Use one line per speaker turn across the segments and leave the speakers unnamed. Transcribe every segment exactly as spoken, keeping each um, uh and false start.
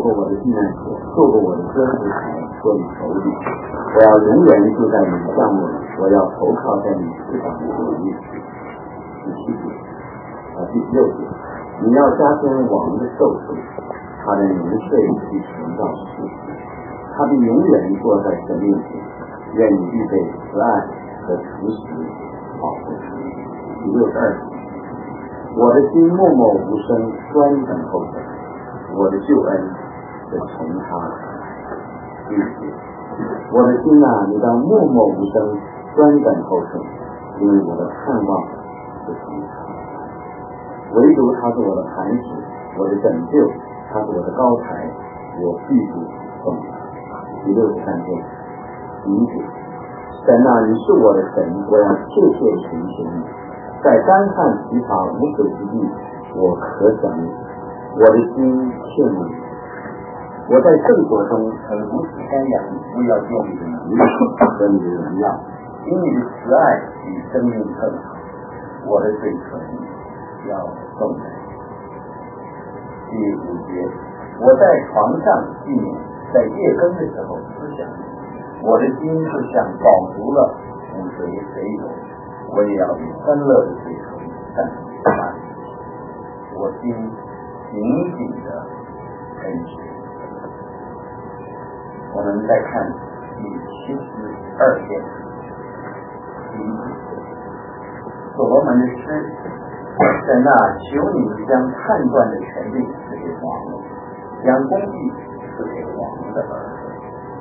过我的避难所，做过我的遮蔽台，做你手里。我要永远住在你的项目里，我要投靠在你翅膀里的意思。第七节啊，第六节，你要加添王的寿数，他的年岁必存到世世，他必永远坐在神面前，愿你预备慈爱和诚实保护他。第六十二节，我的心默默无声，专等候神，我的救恩是从他来。第五节，我的心啊，你当默默无声，专等候神，因为我的盼望是从他来。唯独他是我的磐石，我的拯救，他是我的高台，我必不动摇。第六十三节，第一节，神啊，你是我的神，我要切切寻求你。在干旱疲乏无水之地，我可想你，我的心切慕你。我在圣所中很如此瞻仰你，不要见你的能力和你的荣耀，因你的慈爱比生命更好。我的嘴唇要动人。第五节，我在床上纪念，在夜更的时候思想你，我的心就像饱足了骨髓水涌，我也要以欢乐的嘴唇赞美他。我心紧紧的跟随。我们再看第七十二篇第一节，所罗门的诗，神啊，求你将判断的权利赐给王，将公义赐给王的儿子。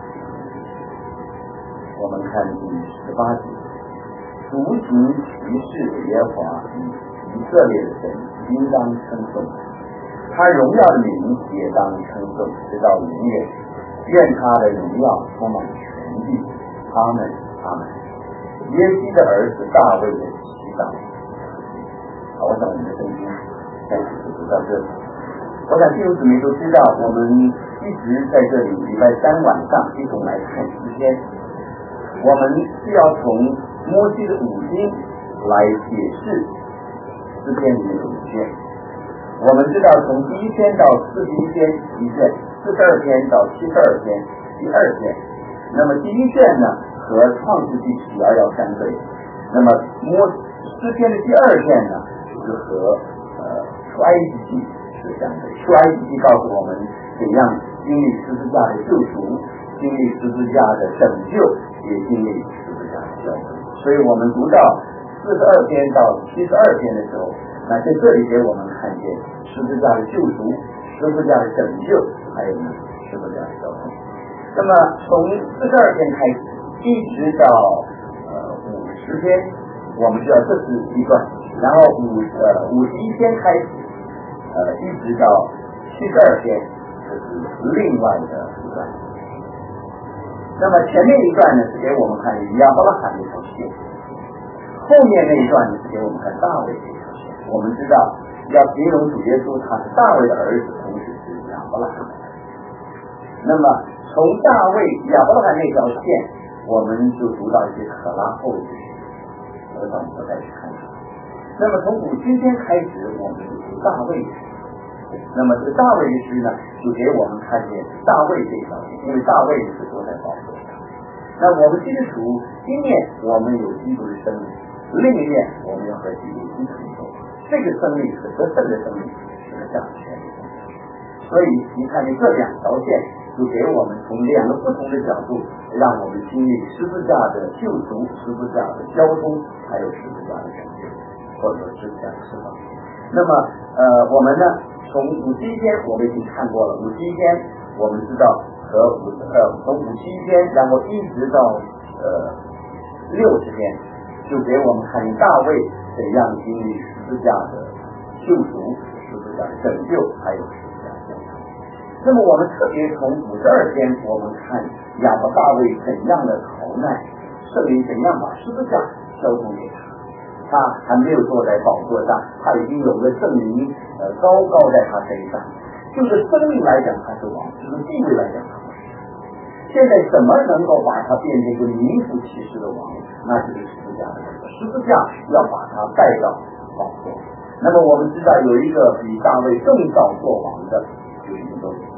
我们看第十八节，独行其事的耶和华以色列的神应当称颂，他荣耀的名也当称颂，直到永远。愿他的荣耀充满全地。阿们，阿们。耶西的儿子大卫的祈祷。好，我想我们的圣经暂时就读到这里。我想弟兄姊妹都知道，我们一直在这里礼拜三晚上一同来看诗篇。我们是要从摩西的五经来解释诗篇里面的五卷。我们知道从第一篇到四十一篇一卷，四十二篇到七十二篇第二卷。那么第一卷呢和创世纪十二要相对，那么摩诗篇的第二卷呢是和呃出埃及记是相对。出埃及记告诉我们怎样经历十字架的救赎，经历十字架的拯救，也经历十字架的消除。所以我们读到四十二篇到七十二篇的时候，那在这里给我们看见十字架的救赎，十字架的拯救，还有呢十字架的消除。那么从四十二篇开始一直到呃五十篇，我们知道这是一段，然后五呃五十一篇开始呃一直到七十二篇，这是另外的一段。那么前面一段呢是给我们看亚伯拉罕的一条线，后面那一段呢是给我们看大卫的一条线。我们知道要形容主耶稣他是大卫的儿子，同时是亚伯拉罕的儿子。那么从大卫亚伯拉罕那条线，我们就读到一些可拉后的事，我想我们再去看看。那么从五七篇开始，我们就读大卫的事。那么这个大卫的诗呢，就给我们看见大卫这条线，因为大卫是坐在宝座上。那我们基督徒一面我们有基督的生命，另一面我们要和基督一同走。这个生命是得胜的生命，是个掌权的生命。所以你看见这两条线，就给我们从两个不同的角度，让我们经历十字架的救赎、十字架的交通，还有十字架的拯救，或者说十字架的释放。那么呃，我们呢？从五七篇我们已经看过了，五七篇我们知道和五呃从五七篇，然后一直到呃六十篇，就给我们看大卫怎样经历十字架的救赎、十字架的拯救，还有十字架的交通。那么我们特别从五十二篇，我们看亚伯大卫怎样的逃难，圣灵怎样把十字架交通给他。他还没有坐在宝座上，他已经有了圣灵呃高高在他身上。就是生命来讲他是王，就是地位来讲他不是。现在怎么能够把他变成一个名副其实的王？那就是十字架的工作，十字架要把他带到宝座。那么我们知道有一个比大卫更早做王的，就是以色列。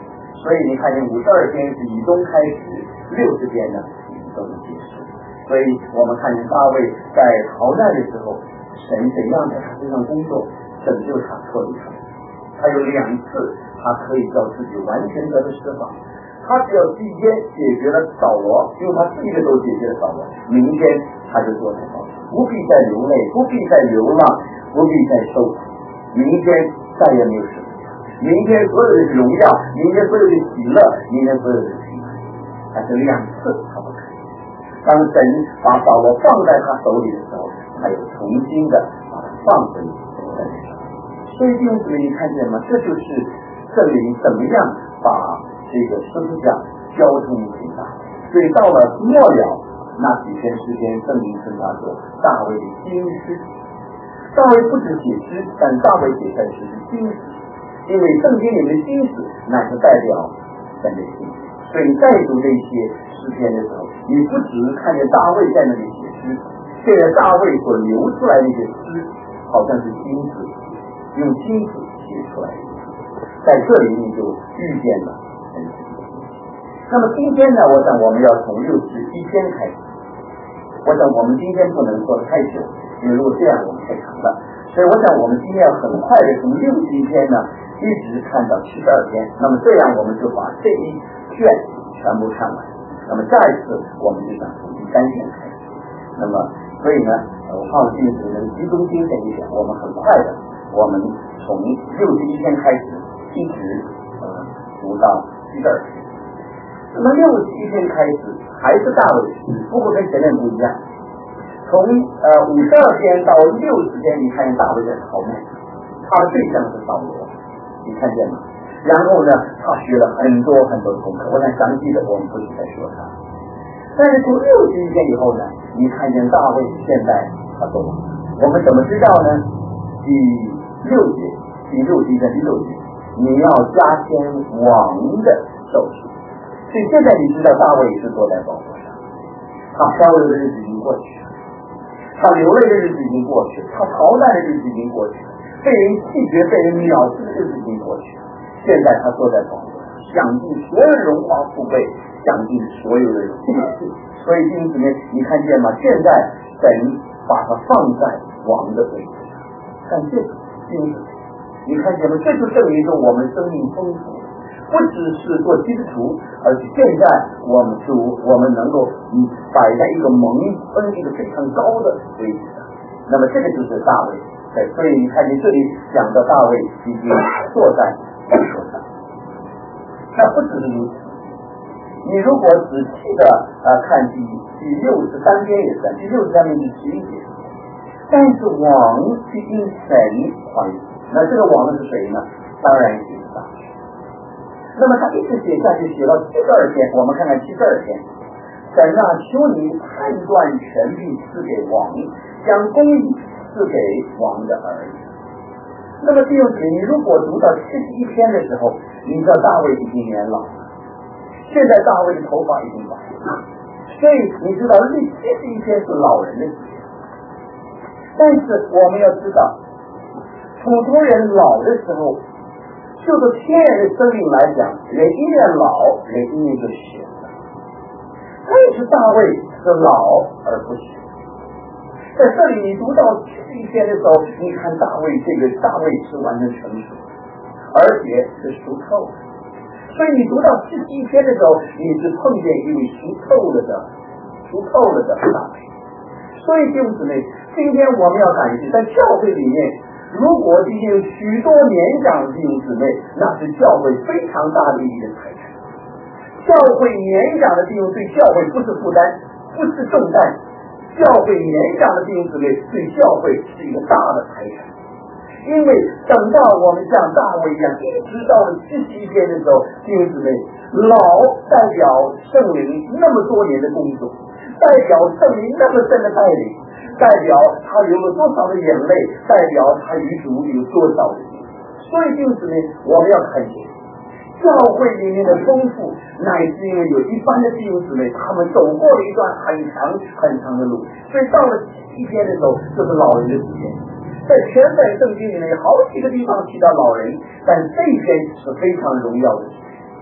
所以你看见五十二天是以东开始，六十天呢都是结束。所以我们看见大卫在逃难的时候，神怎样在他身上工作，拯救他脱离他。他有两次他可以叫自己完全得到释放。他只要第一天解决了扫罗，因为他第一个都解决了扫罗，明天他就坐在高处，不必再流泪，不必再流浪，不必再受苦，明天再也没有事。明天所有的荣耀，明天所有的喜乐，明天所有的平安。但是两次他不可以。当神把扫罗放在他手里的时候，他又重新的把他放回神手。所以弟兄姊妹，你看见吗？这就是证明怎么样把这个十字架交通给大卫。所以到了末了那几天时间，圣灵称他做大卫的金诗。大卫不止写诗，但大卫写的是金诗，因为圣经里面的金诗乃是代表神的心。所以在读这些诗篇的时候，你不只看见大卫在那里写诗，现在大卫所流出来的一些诗好像是金子，用金子写出来的，在这里你就遇见了神的心。那么今天呢，我想我们要从六十一篇开始。我想我们今天不能说的太久，因为如果这样我们太长了，所以我想我们今天要很快的从六十一篇呢一直看到七十二篇，那么这样我们就把这一卷全部看完。那么下一次我们就想从第三篇开始。那么所以呢，我放心只能集中精神一点，我们很快的，我们从六十一篇开始一直呃读到七十二篇。那么六十一篇开始还是大卫，不过跟前面不一样。从呃五十二篇到六十篇，你看见大卫在逃难，他的对象是扫罗，你看见吗？然后呢，他学了很多很多的功课，我想详细的我们不是在说他。但是从六十一篇以后呢，你看见大卫现在他做王，我们怎么知道呢？第六节，第六节的第六节，你要加添王的寿数。所以现在你知道大卫是坐在宝座上，他漂流的日子已经过去了，他流泪的日子已经过去了，他逃难的日子已经过去了，被人弃绝被人藐视的日子已经过去了。现在他坐在宝座上，享尽所有的荣华富贵，享尽所有的荣耀。所以弟兄姊妹，你看见吗？现在神把他放在王的位置上，感谢主，弟兄姊妹，你看见吗？这就证明着我们生命丰富，不只是做基督徒，而且现在我们就我们能够嗯摆在一个蒙恩一个非常高的位置上。那么这个就是大卫。对，所以你看见这里讲到大卫已经坐在宝座上。那不只是如此，你如果仔细的呃看第第六十三篇也是，第六十三篇第十一节，但是王必因神欢喜。那这个王是谁呢？当然就是大卫。那么他一直写下去，写到七十二篇，我们看看七十二篇。神啊，求你判断权柄赐给王，将公义赐给王的儿子。那么弟兄姊妹，你如果读到七十一篇的时候，你知道大卫已经年老了，现在大卫的头发已经白了，所以你知道第七十一篇是老人的事情。但是我们要知道，普通人老的时候，就是天然的生命来讲，人一年老，人一年就死了。但是大卫是老而不死。在这里你读到七十一篇的时候，你看大卫这个大卫是完全成熟，而且是熟透的。所以你读到七十一篇的时候，你是碰见一位熟透了的熟透了的大卫。所以弟兄姊妹，今天我们要感谢，在教会里面，如果今天有许多年长的弟兄姊妹，那是教会非常大的一个财产。教会年长的弟兄对教会不是负担，不是重担。教会年长的弟兄姊妹对教会是一个大的财产。因为等到我们像大卫一样，一直到了七十一天的时候，弟兄姊妹，老代表圣灵那么多年的工作，代表圣灵那么深的带领，代表他流了多少的眼泪，代表他与主有多少的心。所以弟兄姊妹，我们要看见教会里面的丰富，乃是因为有一般的弟兄姊妹，他们走过了一段很长很长的路，所以到了七十一天的时候，就是老人的时间。在全本圣经里面有好几个地方提到老人，但这一篇是非常荣耀的事情。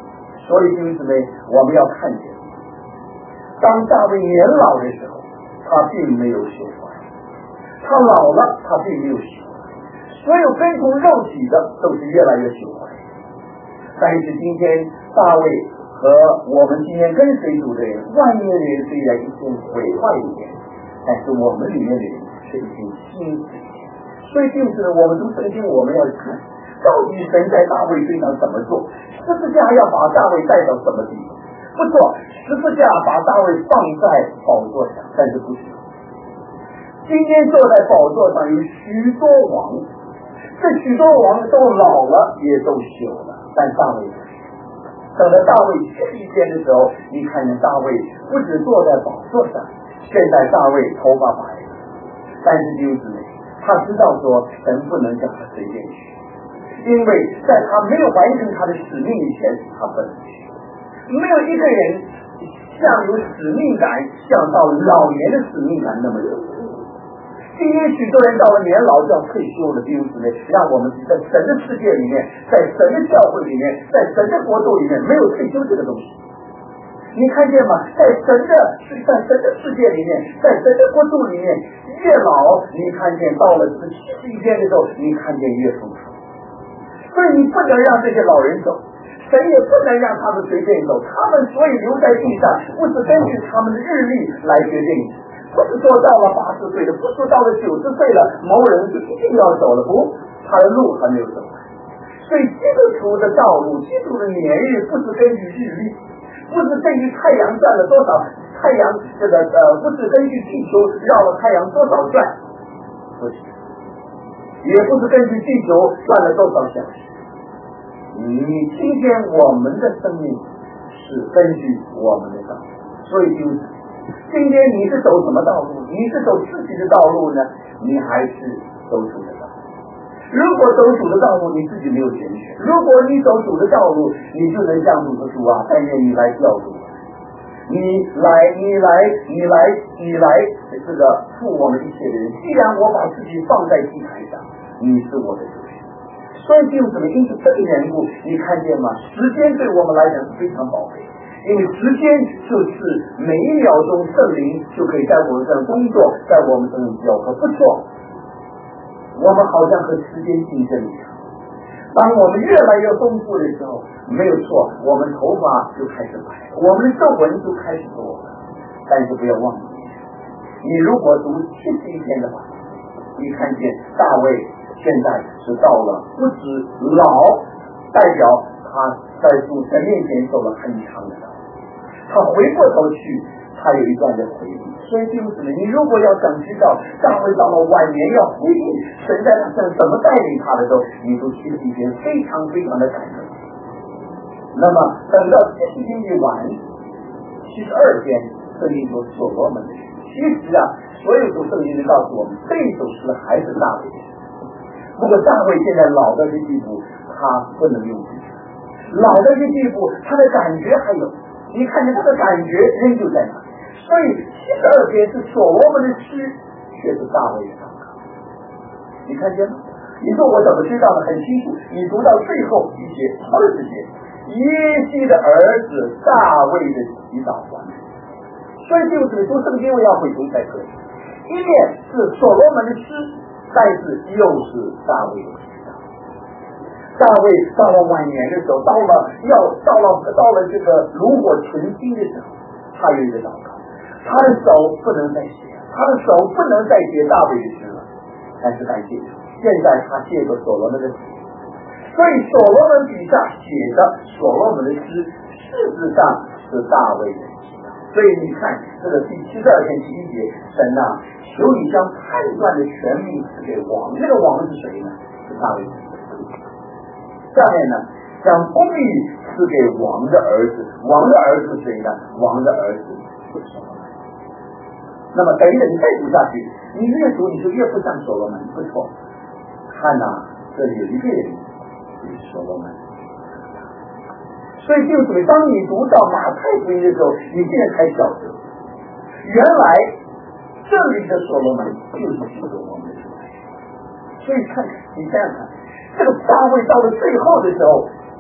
所以弟兄姊妹，我们要看见，当大卫年老的时候，他并没有朽坏；他老了，他并没有朽坏。所有跟从肉体的都是越来越朽坏。但是今天大卫和我们今天跟随主的人，外面的人虽然已经毁坏一点，但是我们里面的人是已经新死。所以就是我们读圣经，我们要看到底神在大卫身上怎么做，十字架要把大卫带到什么地方？不错，十字架把大卫放在宝座上，但是不是今天坐在宝座上有许多王，这许多王都老了，也都朽了，但大卫等到大卫七十天的时候，你看见大卫不止坐在宝座上，现在大卫头发白了，但是就是他知道说神不能叫他随便去，因为在他没有完成他的使命以前，他不能去。没有一个人像有使命感，像到老年的使命感那么有。今天许多人到了年老就要退休的弟兄姊妹，让我们在神的世界里面，在神的教会里面，在神的国度里面，没有退休这个东西。你看见吗？在神的在神的世界里面，在神的国度里面，越老你看见到了七十一天的时候，你看见越丰富。所以你不能让这些老人走，神也不能让他们随便走，他们所以留在地上，不是根据他们的日历来决定，不是说到了八十岁了，不是到了九十岁了，某人就一定要走了，不，他的路还没有走完。所以基督徒的道路，基督的年日不是根据日历，不是根据太阳转了多少，太阳这个呃，不是根据地球绕了太阳多少转，不是，也不是根据地球转了多少小时。你今天我们的生命是根据我们的道路，所以就是今天你是走什么道路？你是走自己的道路呢，你还是走主的道路？如果走主的道路，你自己没有选选；如果你走主的道路，你就能像主的主啊，但愿你来教主，你来，你来，你来，你来，这个负我们一切的人。既然我把自己放在祭台上，你是我的主。所以弟兄姊妹，因此这个缘故，你看见吗？时间对我们来讲是非常宝贝，因为时间就是每一秒钟圣灵就可以在我们身上工作，在我们身上交合。不错，我们好像和时间竞争一样。当我们越来越丰富的时候，没有错，我们头发就开始白，我们的皱纹就开始多了。但是不要忘记，你如果读七十一天的话，你看见大卫现在是到了不止老，代表他在主神面前走了很长的道，他回过头去，他有一段的回忆。所以弟兄姊妹，你如果要想知道大卫到了晚年要回忆神在他身上怎么带领他的时候，你读七十一篇非常非常的感动。那么等到七十天一完，七十二天圣经说所罗门的事。其实啊，所有读圣经都告诉我们，这首诗还是大卫的诗。不过大卫现在老到这地步，他不能用笔，老到这地步，他的感觉还有，你看见他的感觉仍旧在那里。所以七十二篇是所罗门的诗，却是大卫的祷告。你看见吗？你说我怎么知道的？很清楚，你读到最后一节二十节，耶西的儿子大卫的祈祷完。所以就是读圣经我要回读才可以，一面是所罗门的诗，但是又是大卫的祈祷。大卫到了晚年的时候，到了要到了到了这个炉火纯青的时候，他有一个祷告，他的手不能再写，他的手不能再写大卫的诗了，但是感谢主，现在他写过所罗门的诗，所以所罗门笔下写的所罗门的诗，事实上是大卫的。所以你看这个第七十二篇第一节，神啊，求你将判断的权柄赐给王，这个王是谁呢？是大卫。下面呢，将公义赐给王的儿子，王的儿子是谁呢？王的儿子是所罗门。那么等一等，你再读下去，你越读你就越不像所罗门。不错，看呐、啊，这里有一个人是所罗门。所以就是当你读到马太福音的时候，你现在才晓得，原来这里的所罗门就是基督我们的主。所以看，你想想看，这个大卫到了最后的时候，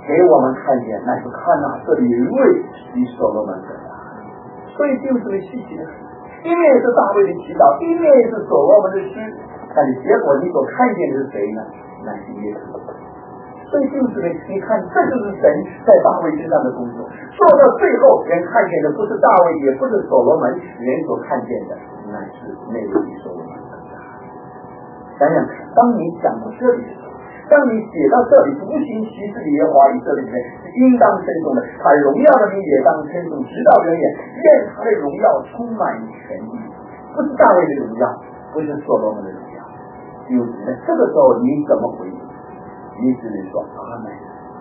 给我们看见，那就看呐、啊，这里有一位比所罗门更大，所以就是个稀奇的事。一面是大卫的祈祷，一面是所罗门的诗，但是结果你所看见的是谁呢？那是耶稣。所以就是呢，你看，这就是神在大卫身上的工作。做到最后，人看见的不是大卫，也不是所罗门，人所看见的那是那位比所罗门更大。想想看，当你讲到这里的时候，当你写到这里，无形其事的耶和华以色列人是应当称颂的，他荣耀的名也当称颂，直到永远。愿他的荣耀充满全地，不是大卫的荣耀，不是所罗门的荣耀。有那这个时候你怎么回应？你只能说阿门。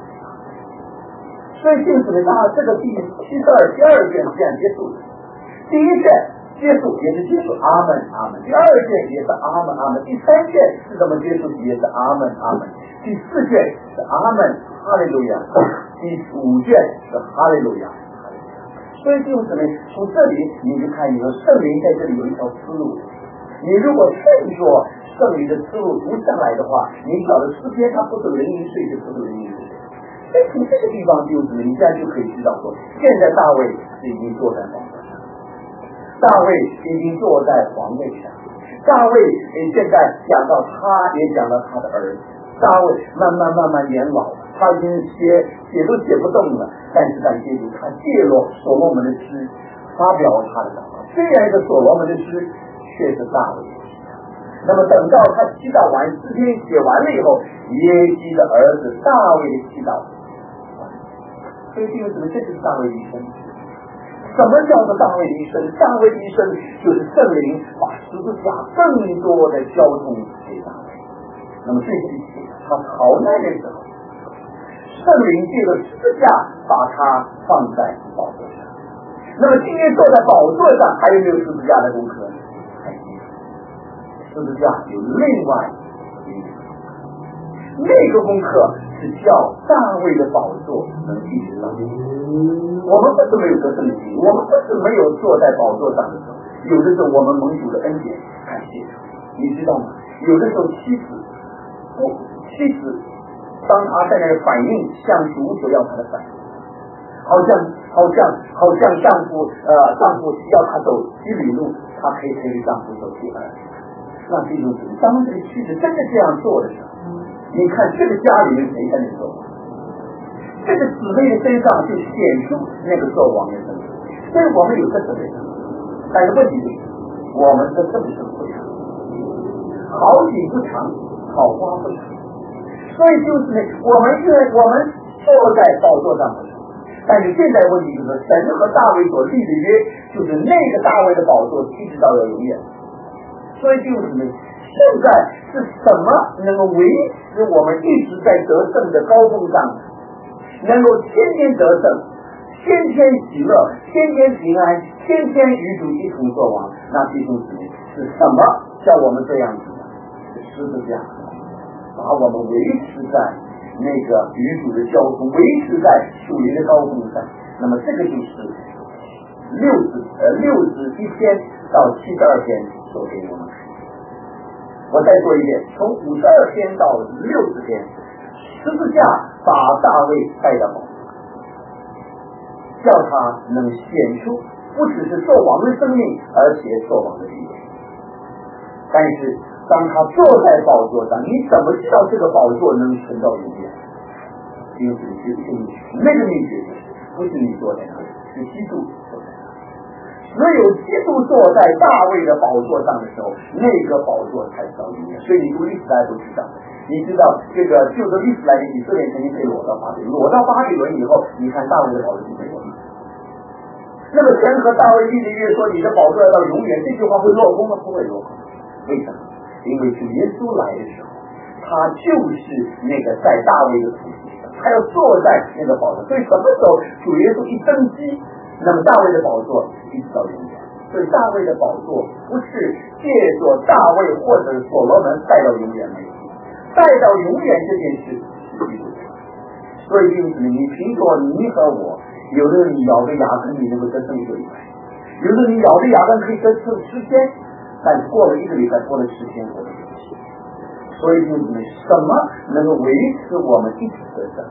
所以就是呢，他这个第七十二第二卷是这样结束的。第一卷结束也是结束阿门阿门，第二卷也是阿门阿门，第三卷是怎么结束也是阿门阿门，第四卷是阿门哈利路亚，第五卷是哈利路亚。所以就是呢，从这里你就看有圣灵在这里有一条思路。你如果顺着圣灵的思路读上来的话，你晓得诗篇它不是零零碎碎，不是零零碎碎。所以从这个地方就是你这样就可以知道说，现在大卫是已经坐在宝座上，大卫已经坐在皇位上，大卫现在讲到他也讲到他的儿子，大卫慢慢慢慢年老了，他已经写写都写不动了，但是在接着他借了所罗门的诗发表他的祷告，虽然是所罗门的诗，却是大卫的祈祷。那么等到他祈祷完诗篇写完了以后，耶基的儿子大卫的祈祷，所以这个什么？这就是大卫的一生。什么叫做大卫的一生？大卫的一生就是圣灵把十字架更多的交通给大卫。那么这是他逃难的时候，圣灵借着十字架把他放在宝座上。那么今天坐在宝座上，还有没有十字架的功课呢？十字架有另外一个，那个功课是叫大卫的宝座能一直到底。我们不是没有得圣灵，我们不是没有坐在宝座上的时候，有的时候我们蒙主的恩典，感谢主，你知道吗？有的时候妻子，不，妻子当他在那个反应像主所要他的反应，好像好像好像丈夫呃丈夫要他走几里路，他可以陪着丈夫走第二里。那是一种主。当这个妻子真的这样做的时候，你看这个家里面谁在那做？这个姊妹的身上就显出那个做王的身份。所以我们有这个身份，但是问题是我们的政治不长，好景不长，好花不长。所以就是呢，我们是我们坐在宝座上的时候，但是现在问题就是神和大卫所立的约，就是那个大卫的宝座一直到了永远。所以就是呢，现在是什么能够维持我们一直在得胜的高峰上，能够天天得胜，天天喜乐，天天平安，天天与主一同作王？那弟兄姊妹，是什么叫我们这样子的？是十字架把我们维持在那个与主的交通，维持在属灵的高峰上。那么这个就是六十呃六十一篇到七十二篇所给我们。我再说一遍，从五十二篇到六十篇，十字架把大卫带到宝座，叫他能显出不只是做王的生命，而且做王的地位。但是当他坐在宝座上，你怎么知道这个宝座能存到永远？因为那个秘诀不是你坐在那里，是基督坐在那里。只有基督坐在大卫的宝座上的时候，那个宝座才到永远。所以你读历史大家都知道，你知道这个就是历史来的以色列曾经被掳到巴比伦，掳到巴比伦以后，你看大卫的宝座就没有了。那么神和大卫立的约说你的宝座要到永远，这句话会落空吗？不会落空。为什么？因为是耶稣来的时候，他就是那个在大卫的土地上，他要坐在那个宝座。所以什么时候主耶稣一登基，那么大卫的宝座一直到永远。所以大卫的宝座不是借着大卫或者所罗门带到永远没有，带到永远这件事是基督。所以就是你凭着你和我，有的人你咬着牙根你能够得胜一个礼拜，有的人你咬着牙根可以得胜十天，但是过了一个礼拜，过了十天，过了一个星期。所以就是什么能够维持我们一直得胜？什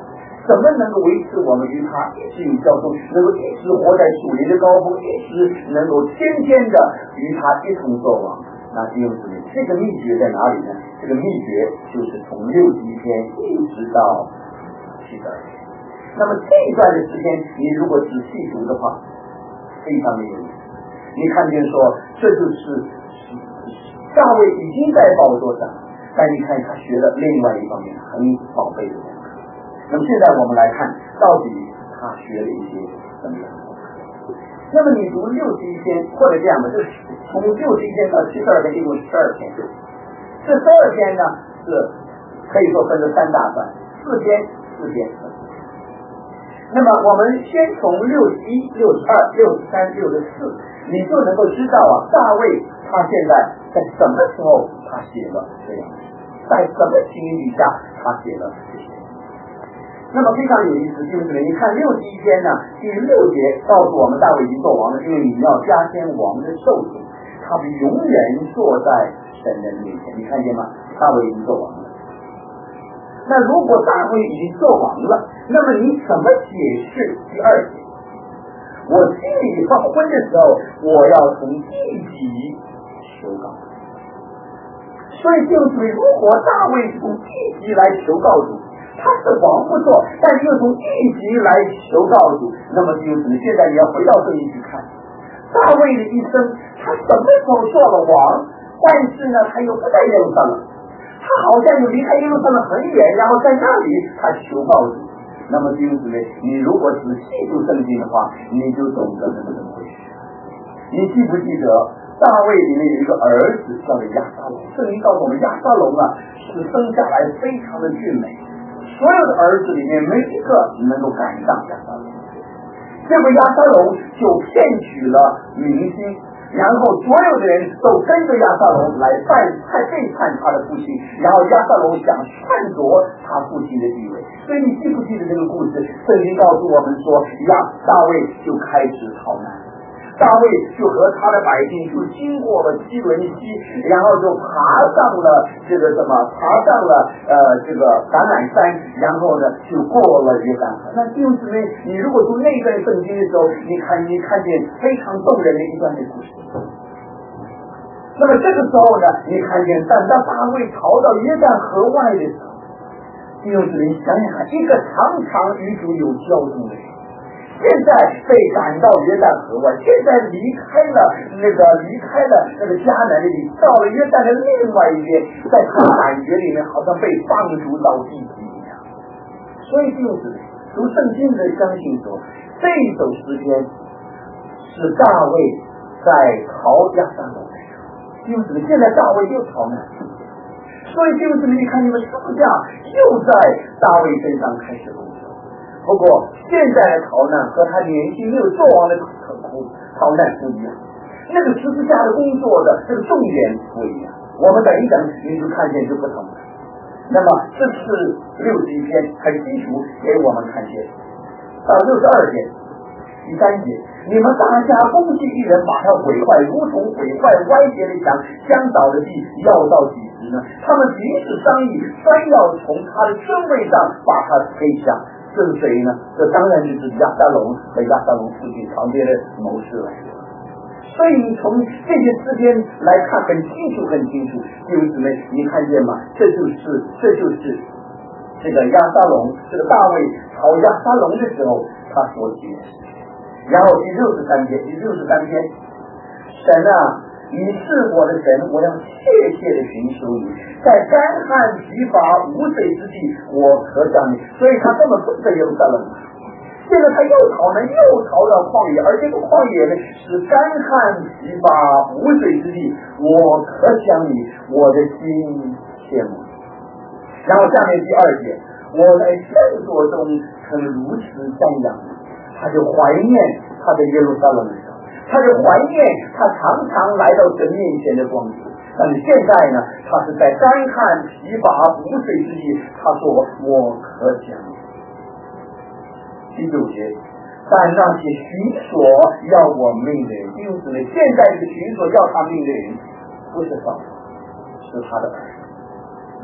怎么能够维持我们与他一直有交通，能够一直活在属灵的高峰，一直能够天天的与他一同作王？那弟兄姊妹，这个秘诀在哪里呢？这个秘诀就是从六十一篇一直到七十二篇。那么这一段的时间，你如果仔细读的话，非常的有意思。你看见说，这就是大卫已经在宝座上，但你看他学了另外一方面很宝贝的功课。那么现在我们来看，到底他学了一些什么样的功课？那么你读六十一篇，或者这样的，就是从六十一篇到七十二篇，一共十二篇。这十二篇呢，是可以说分成三大段，四篇、四篇。那么我们先从六十一、六十二、六十三、六十四，你就能够知道啊，大卫他现在在什么时候他写了这样，在什么情景下他写了这些。那么非常有意思，就是你看六十一篇呢，第六节告诉我们大卫已经做王了，因为你要加添王的寿数，他是永远坐在神的面前。你看见吗？大卫已经做王了。那如果大卫已经做王了，那么你怎么解释第二节？我心里发昏的时候，我要从地级求告。所以就是如果大卫从地级来求告主，他是王不错，但是又从地级来求告主，那么就是现在你要回到这里去看大卫的一生，他什么时候做了王，但是呢他又不在耶路撒冷，他好像又离开耶路撒冷很远，然后在那里他求告主。那么弟兄姊妹，你如果仔细读圣经的话，你就懂得是怎么回事。你记不记得大卫里面有一个儿子叫做亚撒龙？圣经告诉我们，亚撒龙啊是生下来非常的俊美，所有的儿子里面没一个能够赶上亚撒龙。这个亚撒龙就骗取了民心，然后所有的人都跟着亚撒龙来拜太背叛他的父亲，然后亚撒龙想篡夺他父亲的地位。所以你记不记得这个故事？圣经告诉我们说，亚大卫就开始逃难，大卫就和他的百姓就经过了基伦溪，然后就爬上了这个什么，爬上了呃这个橄榄山，然后呢就过了约旦河。那弟兄姊妹，你如果读那段圣经的时候，你看你看见非常动人的一段的故事。那么这个时候呢，你看见但当大卫逃到约旦河外的时候，弟兄姊妹想想看，一个常常与主有交通的人，现在被赶到约旦河外，现在离开了那个离开了那个迦南的地，到了约旦的另外一边，在他感觉里面好像被放逐到地级一样。所以弟兄姊妹，读圣经的相信说，这一首诗篇是大卫在逃亚撒龙的时候，弟兄姊妹，现在大卫又逃难，所以弟兄姊妹，你看你们是不是这样，又在大卫身上开始工作。不过现在的逃难和他年轻没有做完的逃难不一样，那个十字架的工作的这个重点不一样。我们等一等，你就看见就不同了。那么这是六十一篇很清楚给我们看见。到六十二篇第三节，你们大家攻击一人，把他毁坏，如同毁坏歪斜的墙，将倒的地要到几时呢？他们彼此商议，专要从他的尊位上把他推下。这是谁呢？这当然就是亚撒龙和亚撒龙父亲旁边的谋士来的。所以你从这些诗篇来看很清楚很清楚，弟兄姊妹，你看见吗？这就是这就是这个亚撒龙，这个大卫逃亚撒龙的时候他所写的。然后第六十三篇，第六十三篇，神啊，你是我的神，我要切切的寻求你，在干旱疲乏无水之地，我可想你。所以他根本不在耶路撒冷，现在他又逃难，又逃到旷野，而这个旷野呢是干旱疲乏无水之地，我可想你，我的心羡慕你。然后下面第二节，我在圣所中曾如此瞻仰你，他就怀念他的耶路撒冷的时候，他就怀念他常常来到神面前的光景。但是现在呢，他是在干旱疲乏无水之地，他说我可想你。第九节，但那些寻索要我命的人，弟兄姊妹，现在这个寻索要他命的人不是扫罗，是他的儿子，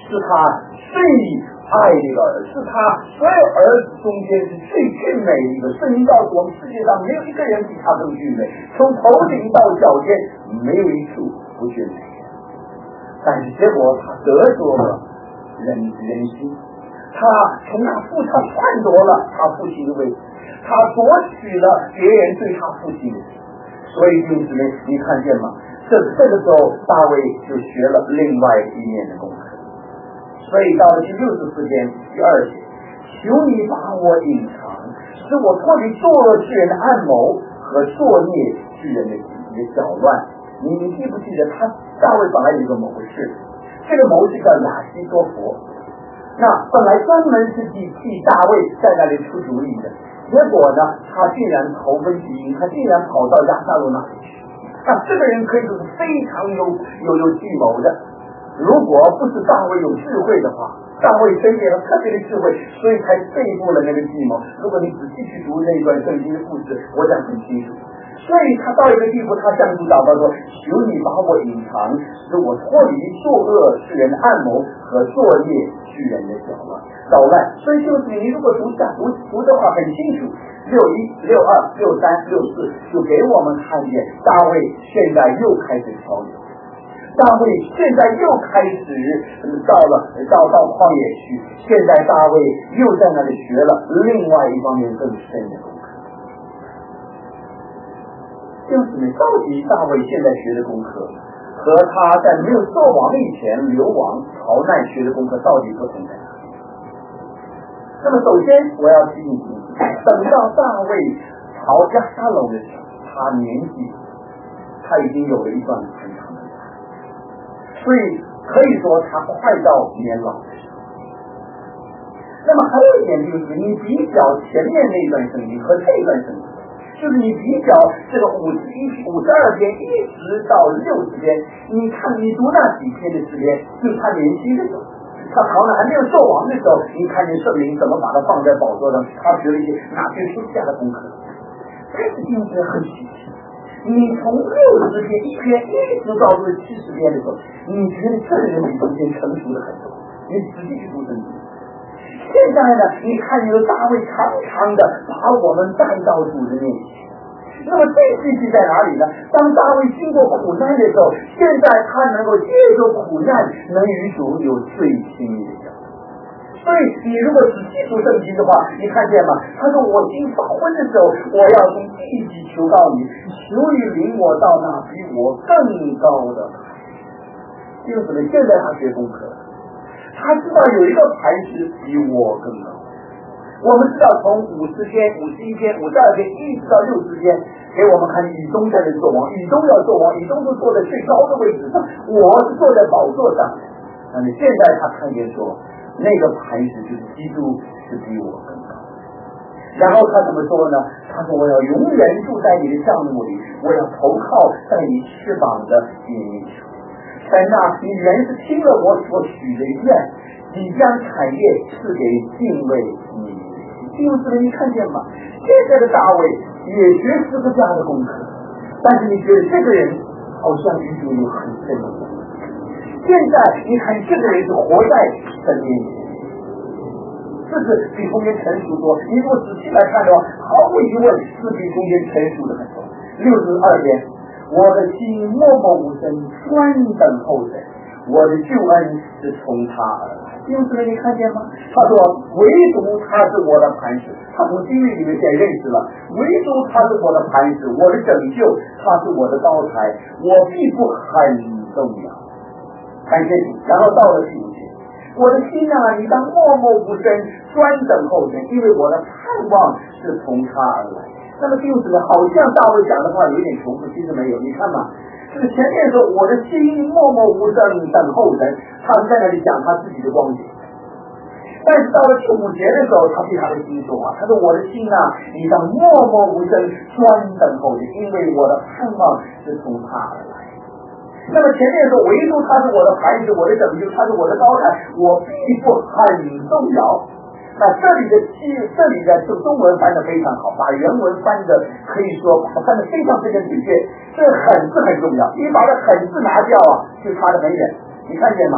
是他最爱的一个儿子，是他所有儿子中间是最俊美的一个。圣经告诉我们，世界上没有一个人比他更俊美，从头顶到脚尖没有一处不俊美。但是结果他得着了人人心，他从他父他篡夺了他父亲的位置，他夺取了别人对他父亲的。所以就是呢，你看见吗？这这个时候大卫就学了另外一面的功课。所以到了第六十四篇第二节，求你把我隐藏，使我脱离作恶之人的暗谋和作孽之人的的搅乱。你你记不记得他大卫本来有一个谋士，这个谋士叫亚西多佛，那本来专门是替替大卫在那里出主意的，结果呢，他竟然投奔敌营，他竟然跑到亚撒罗那里去。那这个人可以说是非常有有有计谋的。如果不是大卫有智慧的话，大卫真给了特别的智慧，所以才背负了那个计谋。如果你仔细去读那一段圣经的故事，我讲很清楚。所以他到一个地步，他向主祷告说：“求你把我隐藏，使我脱离作恶之人的暗谋和作孽之人的搅乱。”捣乱。所以就是你如果读下读读的话很清楚，六一、六二、六三、六四，就给我们看见大卫现在又开始漂流。大卫现在又开始到了到到旷野去，现在大卫又在那里学了另外一方面更深的功课。就是呢，到底大卫现在学的功课和他在没有做王以前流亡逃难学的功课到底不同在哪里？那么首先我要提醒你，等到大卫逃亚撒龙的时候，他年纪他已经有了一段很长的路，所以可以说他快到年老的时候。那么还有一点就是，你比较前面那一段圣经和这一段圣经，就是你比较这个五十一、五十二篇一直到六十篇，你看你读那几篇的时间，就是他年轻的时候，他逃难还没有做王的时候，你看见圣灵怎么把他放在宝座上，他学了一些哪些书下的功课，这是就是很稀奇。你从六十篇一篇一直到这七十篇的时候，你觉得这个人比中间成熟的很多，你仔细去读圣经。现在呢，你看见大卫常常的把我们带到主的面前。那么这契机在哪里呢？当大卫经过苦难的时候，现在他能够借着苦难能与主有最亲密的交流。所以你如果仔细读圣经的话，你看见吗？他说我经发昏的时候，我要从地级求告你，求你领我到那比我更高的牌。就是呢，现在他学功课，他知道有一个牌子比我更高。我们知道从五十篇、五十一篇、五十二篇一直到六十篇，给我们看以东在这做王，以东要做王，以东是坐在最高的位置上，我是坐在宝座上。但是现在他看见说，那个牌子就是基督是比我更高。然后他怎么说呢？他说我要永远住在你的帐幕里，我要投靠在你翅膀的隐秘处。神啊，你原是听了我所许的愿，你将产业赐给敬畏你。就是你看见吗？现在的大卫也学十字架的功课，但是你觉得这个人好像与主有很深的关系。现在你看这个人是活在神面前，这是比中间成熟多。你如果仔细来看的话，毫无疑问是比中间成熟的很多。六十二篇，我的心默默无声，专等候神，我的救恩是从他而来。弟兄姊妹，你看见吗？他说唯独他是我的磐石，他从经历里面先认识了，唯独他是我的磐石，我的拯救，他是我的高台，我必不很动摇。感谢主。然后到了第五节，我的心啊，你当默默无声，专等候神，因为我的盼望是从他而来。那么弟兄姊妹，好像大卫讲的话有一点重复，其实没有。你看嘛，这个前面说我的心默默无声等候神，他在那里讲他自己的光景。但是到了第五节的时候，他对他的心说话，他说我的心啊，你当默默无声，专等候神，因为我的盼望是从他而来。那么前面说唯独他是我的磐石，我的拯救，他是我的高台，我必不很动摇。那这里的这里的中文翻得非常好，把原文翻的可以说把它翻得非常非常准确。这很是很重要，你把这很字拿掉啊，就差得很远。你看见吗？他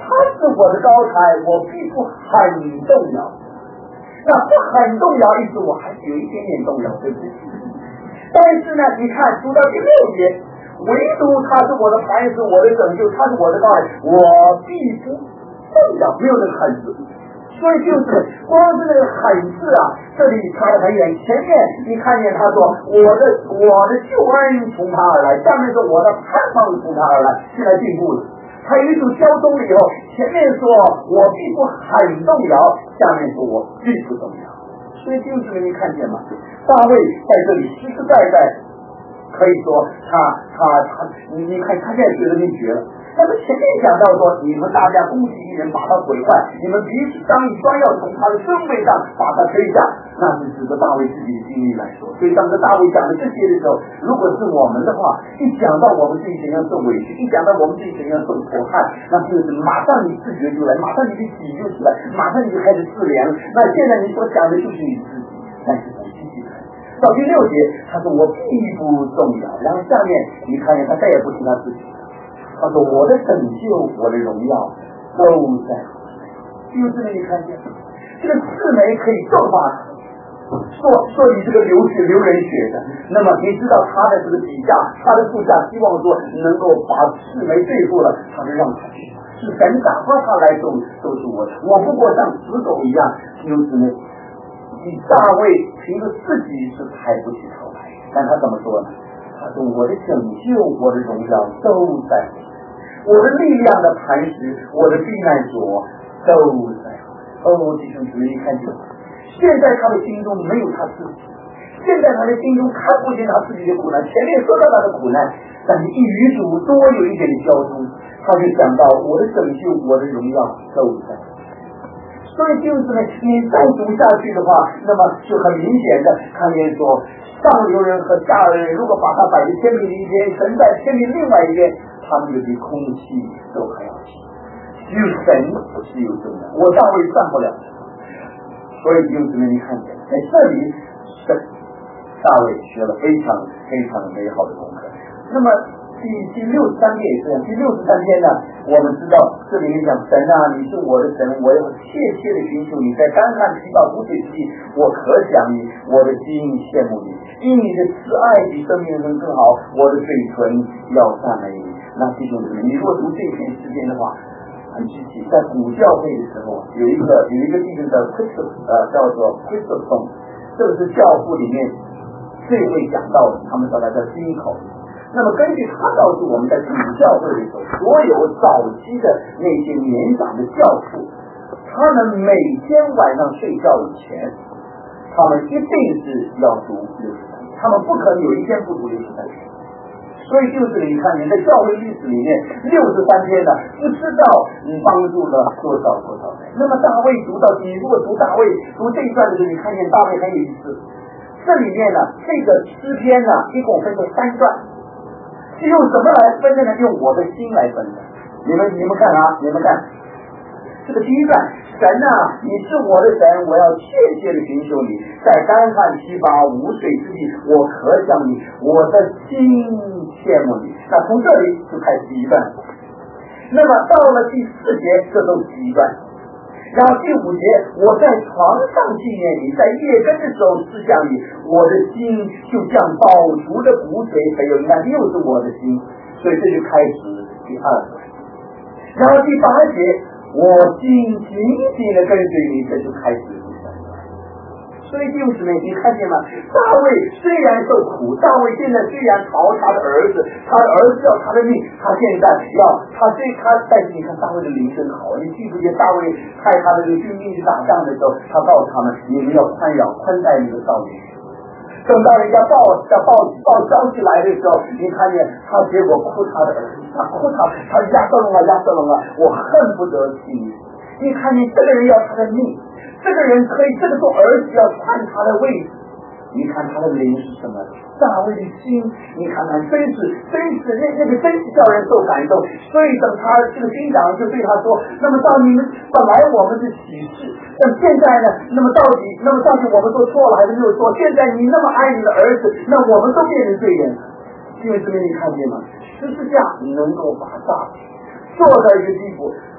他是我的高台，我必不很动摇。那不很动摇意思我还是有一点点动摇，对不对？但是呢，你看读到第六节，唯独他是我的磐石，我的拯救，他是我的高台，我必不动摇，没有那个很字。所以就是光是那个很字啊，这里差得很远。前面你看见他说我的我的救恩从他而来，下面说我的盼望从他而来，现在进步了。他有一组交通了以后，前面说我必不很动摇，下面说我必不动摇。所以就是你看见吗？大卫在这里实实在在可以说他他他你你看他现在觉得你绝了。那么前面讲到说，你们大家攻击一人，把他毁坏，你们彼此商议，专要从他的身位上把他推下，那是指着大卫自己的经历来说。所以当着大卫讲的这些的时候，如果是我们的话，一讲到我们自己怎样受委屈，一讲到我们自己怎样受迫害，那就是马上你自觉出来，马上你的己就出来，马上你就开始自怜。那现在你所讲的就是你自己，但是从积极来。到第六节，他说我必不动摇，然后下面你看见他再也不提他自己。他说我的拯救，我的荣耀都在乎谁。就是你看见这个刺梅可以咒骂他，说说你这个流血流人血的，那么你知道他的这个底下，他的部下希望说能够把刺梅对付了，他就让他去，是神打发他来咒咒诅我，我不过像死狗一样。就是呢，你大卫凭着自己是抬不起头来，但他怎么说呢？他说我的拯救，我的荣耀都在我的力量的磐石，我的避难所都在哦，弟兄姊妹，你看见现在他的心中没有他自己，现在他的心中看不见他自己的苦难。前面说到他的苦难，但是一与主多有一点的交通，他就讲到我的拯救，我的荣耀都在。所以就是呢，你再读下去的话，那么就很明显的看见说，上流人和下流人如果把它摆在天平的一边，神在天平另外一边，他们就比空气都还要轻。只有神不是有重量，我大卫算不了。所以就是呢，你看见在这里，神大卫学了非常非常美好的功课。那么第第六十三篇也是这样，第六十三篇呢，我们知道这里面讲神啊，你是我的神，我要切切的寻求你，在干旱疲涝无水之地，我可想你，我的心羡慕你，因你的慈爱比生命中更好，我的嘴唇要赞美你。那弟兄姊妹，你如果读这篇诗篇的话，很具体，在古教会的时候，有一个有一个弟兄叫 Christopher， 呃，叫做 Christopher， 这个是教父里面最会讲到的，他们说他叫金口。那么根据他告诉我们，在古教会的时候，所有早期的那些年长的教父，他们每天晚上睡觉以前，他们一定是要读六十三篇，他们不可能有一天不读六十三篇。所以就是你看你在教会历史里面，六十三篇呢，不知道你帮助了多少多少人。那么大卫读到，你如果读大卫读这一段的时候，你看见大卫很有意思。这里面呢，这个诗篇呢，一共分成三段。是用什么来分的呢？用我的心来分的。你们你们看啊，你们看，这个第一段，神啊，你是我的神，我要切切的寻求你，在干旱疲乏无水之地，我可想你，我的心羡慕你。那从这里就开始第一段，那么到了第四节，这都是第一段。然后第五节，我在床上纪念你，在夜更的时候思想你，我的心就像饱足的补水肥油，你看又是我的心，所以这就开始第二段。然后第八节，我心紧紧的跟随你，这就开始第三段。所以弟兄姊妹，你看见吗？大卫虽然受苦，大卫现在虽然逃他的儿子，他的儿子要他的命，他现在要他对他，但是你看大卫的灵真好，你记不记得大卫派他的这个军兵去打仗的时候，他告诉他们，你们要宽养宽待你的少年。等到人家报报报消息来的时候，你看见他结果哭他的儿子，他哭他，他亚瑟龙啊亚瑟龙啊，我恨不得死你。你看见这个人要他的命，这个人可以，这个做儿子要看他的位置。你看他的灵是什么？大卫的心，你看看，真是真是那那个真是叫人受感动。所以等他这个军长就对他说：“那么到你们本来我们是喜事，但现在呢？那么到底，那么到底我们做错了还是没有错？现在你那么爱你的儿子，那我们都变成罪人。因为这边你看见吗？十字架能够把大做到一个地步，他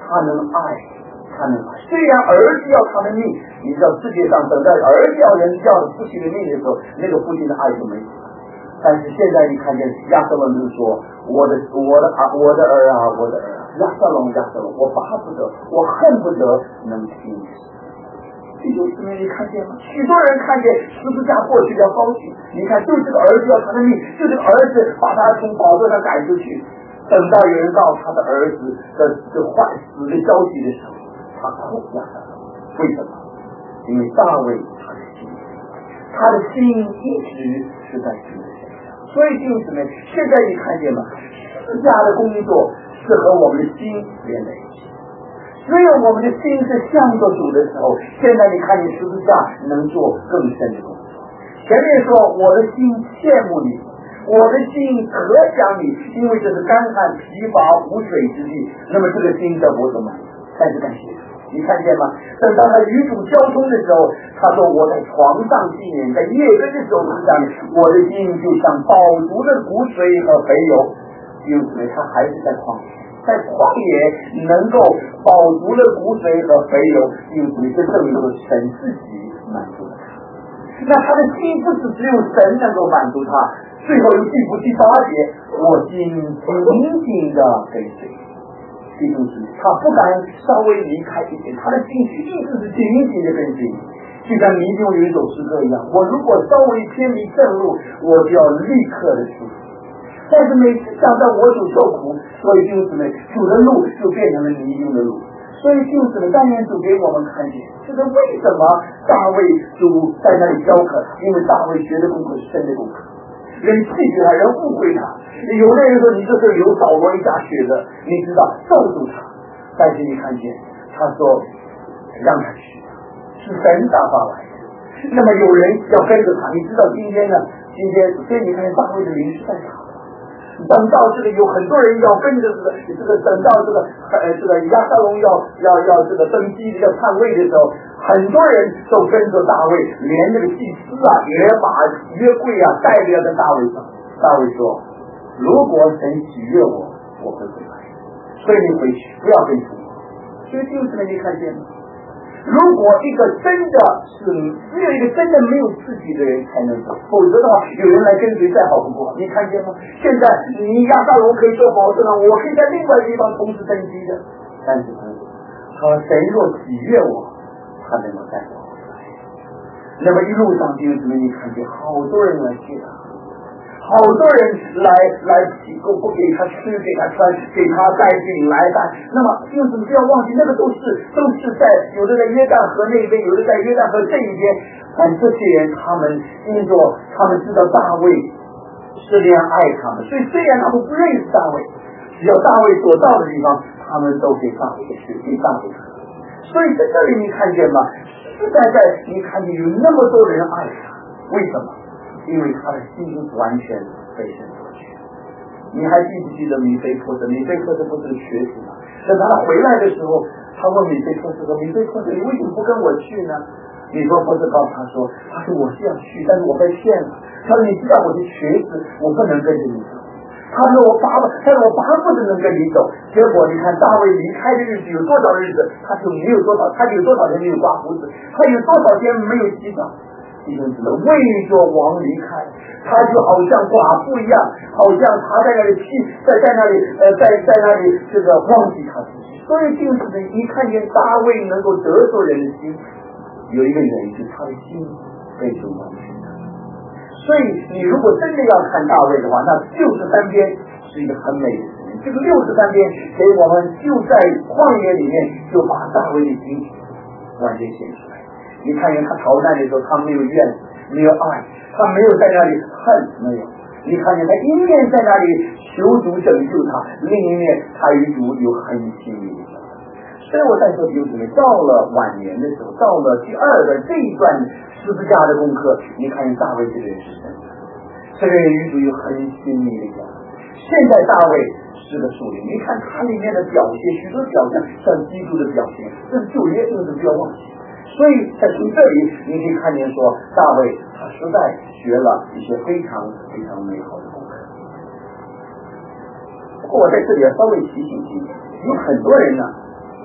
他能爱，他能爱。虽然儿子要他的命，你知道世界上等到儿子要人要了父亲的命的时候，那个父亲的爱就没有。但是现在你看见亚瑟王就说：“我的我的啊我的儿啊我的儿啊，亚瑟王亚瑟王，我巴不得，我恨不得能听你。”弟兄姊妹，你看见吗？许多人看见十字架过去要高兴，你看就这个儿子要他的命，就这个儿子把他从宝座上赶出去。等到有人告诉他的儿子的这坏死的消息的时候，他哭亚瑟王。为什么？因为大卫他的心，他的心一直是在主的身上。所以弟兄姊妹，现在你看见吗？十字架的工作是和我们的心连在一起。只有我们的心是向着主的时候，现在你看见十字架能做更深的工作。前面说我的心羡慕你，我的心可想你，因为这是干旱疲乏无水之地。那么这个心得不得满足？但是感谢主，你看见吗？等到他与主交通的时候，他说我在床上纪念，在夜更的时候想你，我的心就像饱足的骨髓和肥油。因此他还是在旷野，在旷野能够饱足了骨髓和肥油，因此这证明了神自己满足了他。那他的心不是只有神能够满足他。最后有第五第八节，我心紧紧的跟随。弟兄姊妹，他不敢稍微离开一点，他的心一直是紧紧的跟随你。就像民众有一首诗歌一样，我如果稍微偏离正路，我就要立刻的出。但是每次想到我主受苦，所以弟兄姊妹，主的路就变成了迷用的路。所以弟兄姊妹，但愿主给我们看见，就是为什么大卫主在那里教课，因为大卫学的功课是真的功课。人弃绝他，人误会他。有的人说你这是有扫罗一家血的，你知道咒诅他。但是你看见他说让他去，是神打发来的。那么有人要跟着他，你知道今天呢？今天所以你看大卫的名是在哪？等到这个有很多人要跟着这个这个等到这个呃这个亚撒龙要要要这个登基要篡位的时候，很多人都跟着大卫，连那个祭司啊也把约柜啊带着跟大卫上。大卫说：“如果神喜悦我，我会回来，所以你回去，不要跟从我。”所以就是你看见吗？如果一个真的是只有一个真的没有自己的人才能走，否则的话有人来跟随再好不过。你看见吗？现在你亚撒龙可以做保证了，我可以在另外一个地方同时登基的，但是他说神若喜悦我，他能够带我回来。那么一路上弟兄姊妹，你看见好多人来接他，好多人来来提供，不给他吃，给他穿，给他带饼来带。那么弟兄姊妹不要忘记，那个都是都是在有的在约旦河那边，有的在约旦河这一边。但这些人他们因着他们知道大卫是这样爱他们，所以虽然他们不认识大卫，只要大卫所到的地方，他们都给大卫吃，给大卫喝。所以在这里你看见吗？实在在你看见有那么多人爱他，为什么？因为他的心完全被神所取。你还记不记得米非波设？米非波设不是个瘸子吗？等他回来的时候，他问米非波设说：“米非波设，你为什么不跟我去呢？”米非波设告诉他说：“他说我是要去，但是我被骗了。他说你知道我是瘸子，我不能跟着你走。他说我巴不，但是我巴不得能跟你走。结果你看大卫离开的日子有多少日子，他就没有多少，他有多少天没有刮胡子，他有多少天没有洗澡。”弟兄姊妹，为着王离开，他就好像寡妇一样，好像他在那里气，在在那里呃，在在那里这个忘记他自己。所以弟兄姊妹，一看见大卫能够得罪人的心，有一个原因是他的心被主完全的。所以你如果真的要看大卫的话，那六十三篇是一个很美的事情。这个六十三篇给我们就在旷野里面就把大卫的心完全显出来。你看见他逃难的时候，他没有怨，没有爱，他没有在那里恨，没有。你看见他一面在那里求主拯救他，另一面他与主有很亲密的交流。所以我再说弟兄姊妹，到了晚年的时候，到了第二个这一段十字架的功课，你看见大卫这个人是真的，这个人与主有很亲密的交流。现在大卫是个属灵，你看他里面的表现，许多表象像基督的表现，这是旧约，这是不要忘记。所以在从这里你可以看见说，大卫他实在学了一些非常非常美好的功课。不过我在这里要稍微提醒提醒，有很多人呢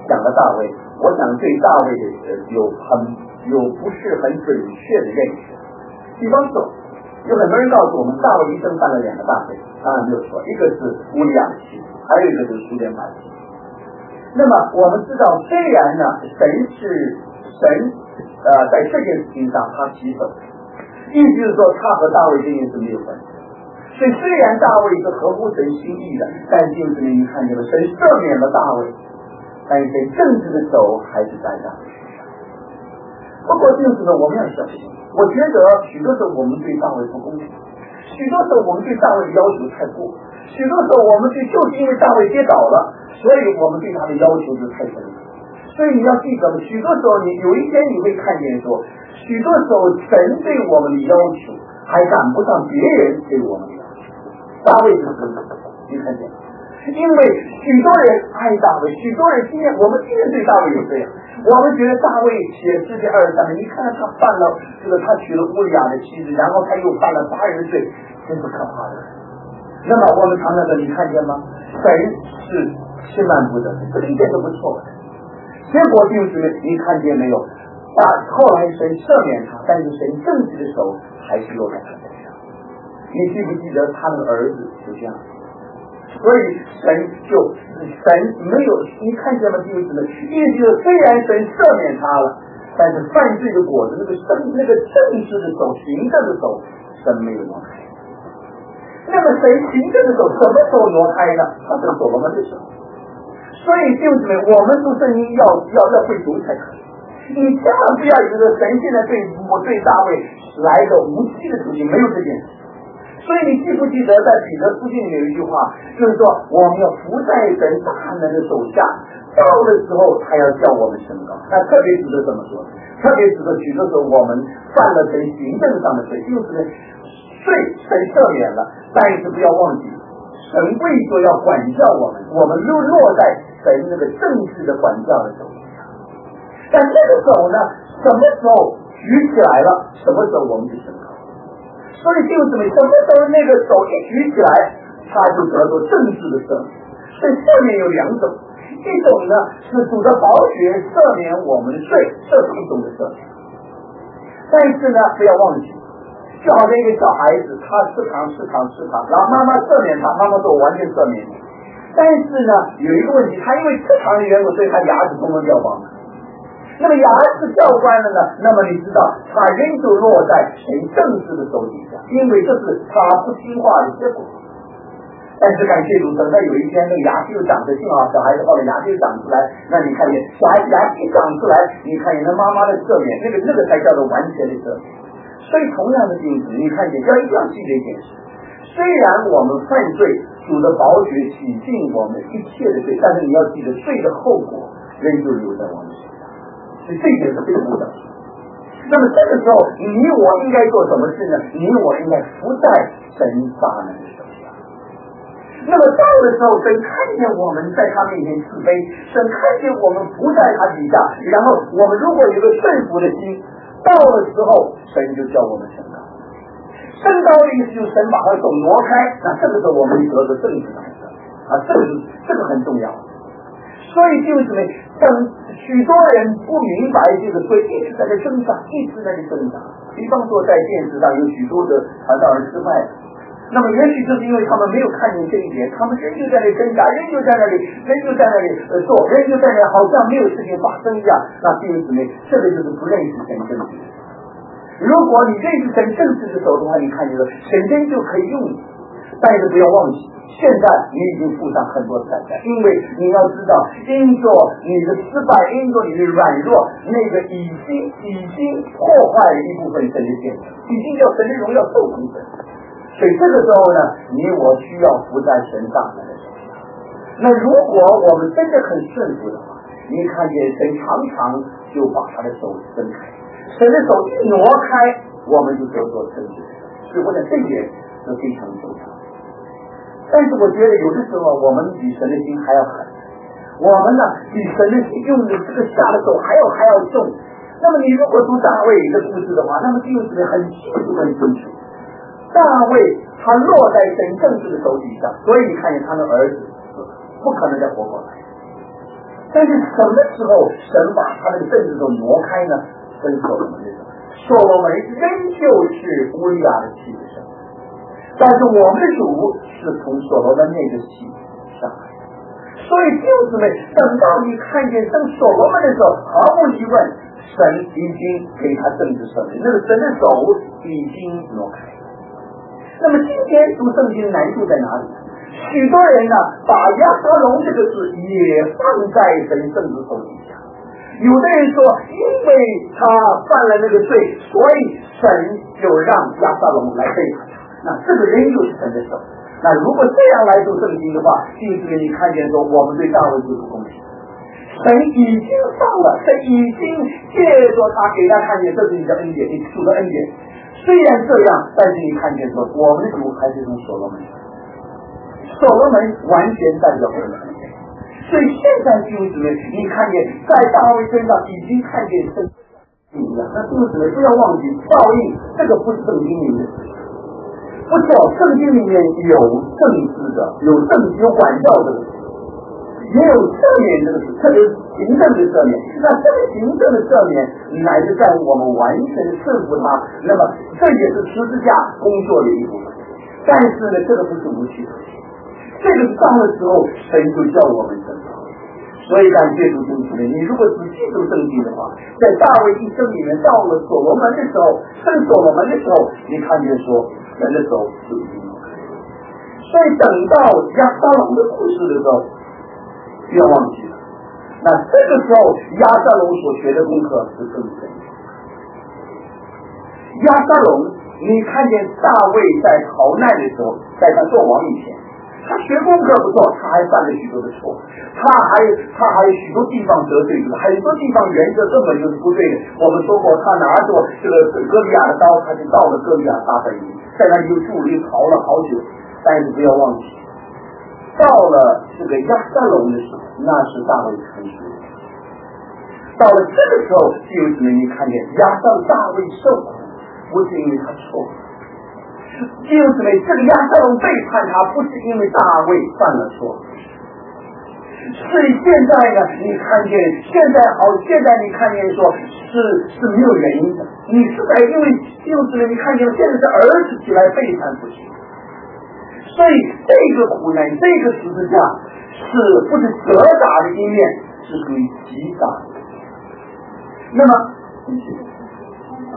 讲了大卫，我想对大卫的有很有不是很准确的认识。比方说，有很多人告诉我们，大卫一生犯了两个大罪，当然没有错，一个是乌利亚的妻子，还有一个就是苏联百姓。那么我们知道，虽然呢，神是神呃在这件事情上他起手，意思是说他和大卫这件事没有关系。所以虽然大卫是合乎神心意的，但是就是你看见了，神赦免了大卫，但是政治的手还是在大卫身上。不过就是呢，我们要小心。我觉得许多时候我们对大卫不公平，许多时候我们对大卫的要求太过，许多时候我们对就是因为大卫跌倒了，所以我们对他的要求就太深了。所以你要记得，许多时候你有一天你会看见说，许多时候神对我们的要求还赶不上别人对我们的要求。大卫就是这样，你看见？因为许多人爱大卫，许多人今天我们今天对大卫也这样，我们觉得大卫写诗篇二十三篇，你看他犯了这个，他娶了乌利亚的妻子，然后他又犯了杀人罪，真是可怕的。那么我们常常说，你看见吗？神是轻慢不得，这一点都不错的。结果就是你看见没有？啊，后来神赦免他，但是神正直的手还是落在他身上。你记不记得他的儿子就这样？所以神就神没有，你看见吗？就是什么？意思就是虽然神赦免他了，但是犯罪的果子，那个正那个正式的手、行政的手，神没有挪开。那么神行政的手什么时候挪开呢？他是所罗门的时候。所以弟兄姊妹，我们读圣经要要要会读才可以。你千万不要觉得神现在对我对大卫来的无期的途径，没有这件事。所以你记不记得在彼得书信里有一句话，就是说我们要伏在神大能的手下，到的时候他要叫我们升高。那特别值得这么说，特别值得许多时候我们犯了神行政上的罪，就是罪神赦免了，但是不要忘记神为说要管教我们，我们又落在神那个正式的管教的手上。但这个手呢，什么时候举起来了，什么时候我们就升高。所以就是什么时候那个手一举起来，他就得到正式的赦免。所以赦免有两种，一种呢是主的宝血赦免我们的罪，这是一种的赦免。但是呢，不要忘记，就好像一个小孩子，他吃糖吃糖吃糖，然后妈妈赦免他，妈妈说我完全赦免你。但是呢，有一个问题，他因为吃糖的缘故，所以他牙齿通通掉光了。那么牙齿掉光了呢，那么你知道他仍旧落在神正式的手底下，因为这是他不听话的结果。但是感谢主，等到有一天那个牙齿又长得幸好小孩子后来牙齿又长出来，那你看见小孩子牙齿一长出来，你看见那妈妈的赦免，那个那个才叫做完全的赦免。所以同样的例子，你看见要一定要记得一件事，虽然我们犯罪，主的宝血洗净我们一切的罪，但是你要记得罪的后果仍旧留在我们身上，所以这一点是非常重要。那么这个时候你我应该做什么事呢？你我应该伏在神大能的手下。那么到的时候，神看见我们在他面前自卑，神看见我们伏在他底下，然后我们如果有个顺服的心，到的时候神就叫我们升高。升高的意思就是神把他的手挪开，那这个时候我们得到正直的啊，这个这个很重要。所以就是呢，等许多人不明白这个，所以一直在这挣扎，一直在这挣扎。比方说在电视上有许多的传道人失败了，那么也许就是因为他们没有看见这一点，他们仍旧在那里挣扎，仍旧在那里，仍旧在那里呃做，仍旧在那里好像没有事情发生一样。那弟兄姊妹，这个就是不认识神正直。如果你认识神正直的手的话，你看见了神真就可以用你，但是不要忘记。现在你已经付上很多代价，因为你要知道，因着你的失败，因着你的软弱，那个已经已经破坏了一部分神的见证，已经叫神的荣耀受控制。所以这个时候呢，你我需要伏在神大能的手下。那如果我们真的很顺服的话，你看见神常常就把他的手伸开，神的手一挪开，我们就得到真实。所以我想这一点是非常重要。但是我觉得有的时候我们比神的心还要狠，我们呢比神的心用的这个下的手还要还要重。那么你如果读大卫的故事的话，那么弟兄姊妹很清楚很清楚，大卫他落在神正直的手底下，所以你看见他的儿子不可能再活过来。 但是什么时候神把他的政治手挪开呢？跟所罗门的时候，所罗门仍旧是乌利亚的妻子生，但是我们的主是从所罗门那个妻上来的。所以弟兄姊妹，等到你看见生所罗门的时候，毫无疑问，神已经给他政治胜利，那个神的手已经挪开了。那么今天读圣经的难处在哪里？许多人呢，把亚撒龙这个字也放在神政治手底下。有的人说，因为他犯了那个罪，所以神就让亚撒龙来背叛他。那这个人就是神的手。那如果这样来读圣经的话，就是你看见说，我们对大卫就不公平。神已经放了，神已经借着他给他看见，这是你的恩典，你主的恩典。虽然这样，但是你看见说，我们的主还是从所罗门，所罗门完全代表我们的恩典。所以现在弟兄姊妹，你看见在大卫身上已经看见神不一样。那弟兄姊妹不要忘记，报应这个不是圣经里面的。不错，圣经里面有政治的，有政治有管教的，也有赦免这个事，特别是行政的赦免。那这个行政的赦免乃是在我们完全顺服他，那么这也是十字架工作的一部分。但是呢，这个不是无期徒刑，这个到的时候，神就叫我们知道。所以感谢主弟兄姊妹，你如果仔细读圣经的话，在大卫一生里面，到了所罗门的时候，圣所罗门的时候，你看见说神的手就已经挪开。所以等到亚撒龙的故事的时候，不要忘记了，那这个时候亚撒龙所学的功课是更深。亚撒龙，你看见大卫在逃难的时候，在他做王以前，他学功课不错，他还犯了许多的错，他还他还有许多地方得罪了，很多地方原则根本就是不对的。我们说过，他拿着这个哥利亚的刀，他就到了哥利亚大本营，在那就驻立逃了好久。但是不要忘记，到了这个亚撒龙的时候，那是大卫成熟。到了这个时候，弟兄姊妹，你看见亚撒大卫受苦，不是因为他错。弟兄姊妹，这个亚撒龙背叛他，不是因为大卫犯了错。所以现在呢，你看见现在好，现在你看见说是是没有原因的，你是在因为弟兄姊妹，你看见现在是儿子起来背叛父亲。所以这个苦难，这个十字架是不是责打的一面，是属于击打的。那么，啊，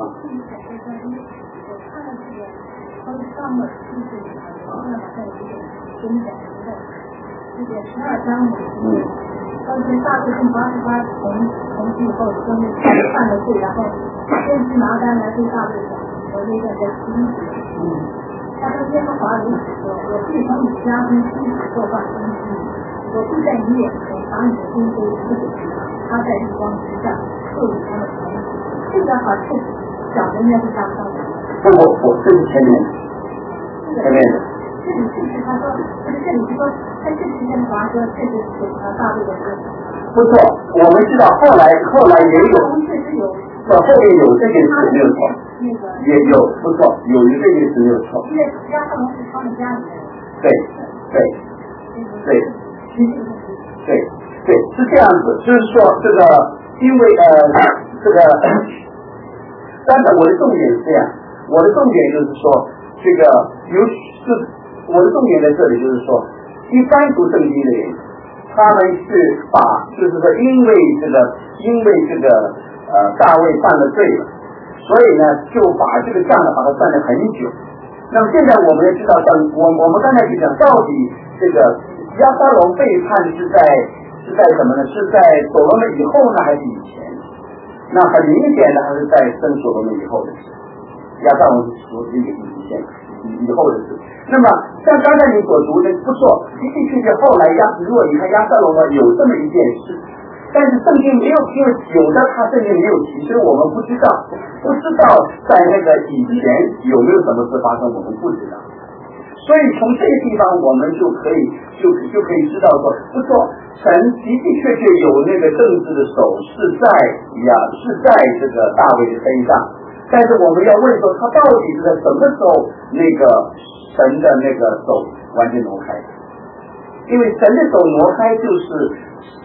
十二章里面，当时大卫跟八十八同同居以后，跟那犯了罪，然后先知拿单来对大卫讲，我那个在七十。他说耶和华如此说，我必从你家中妻子作伴生之，我必在你眼前把你的心都赐给他，他在日光之下受你他的疼。这个好是讲的应该是加上的。
不不不，这是前面的，前面的。
这里就是他说，就是这里是说，他这里跟华说，这是给他大卫的事。
不错，我们知道后来后来也有，
确实有。
到后面有这件事没有错，也有不错，有一这件事没有错。
因为亚撒龙是他们家里的。
对对对对对，是这样子，就是说这个，因为呃这个，但是我的重点是这样，我的重点就是说，这个有就是我的重点在这里，就是说，一般读圣经的人，他们是把就是说，因为这个，因为这个。呃，大卫犯了罪了，所以呢，就把这个账呢，把它算了很久。那么现在我们也知道，像我我们刚才就讲，到底这个亚撒龙背叛是在是在什么呢？是在所罗门以后呢，还是以前？那很明显的还是在生所罗门以后的事。亚撒龙是属于以前以后的事。那么像刚才你所读的不错，的的确确后来亚如果你看亚撒龙呢，有这么一件事。但是圣经没有，因为有的他圣经没有提，所以我们不知道，不知道在那个以前有没有什么事发生，我们不知道。所以从这个地方，我们就可以就就可以知道说，不错，神的的确确有那个政治的手是在呀，是在这个大卫的身上。但是我们要问说，他到底是在什么时候那个神的那个手完全挪开？因为神的手挪开就是。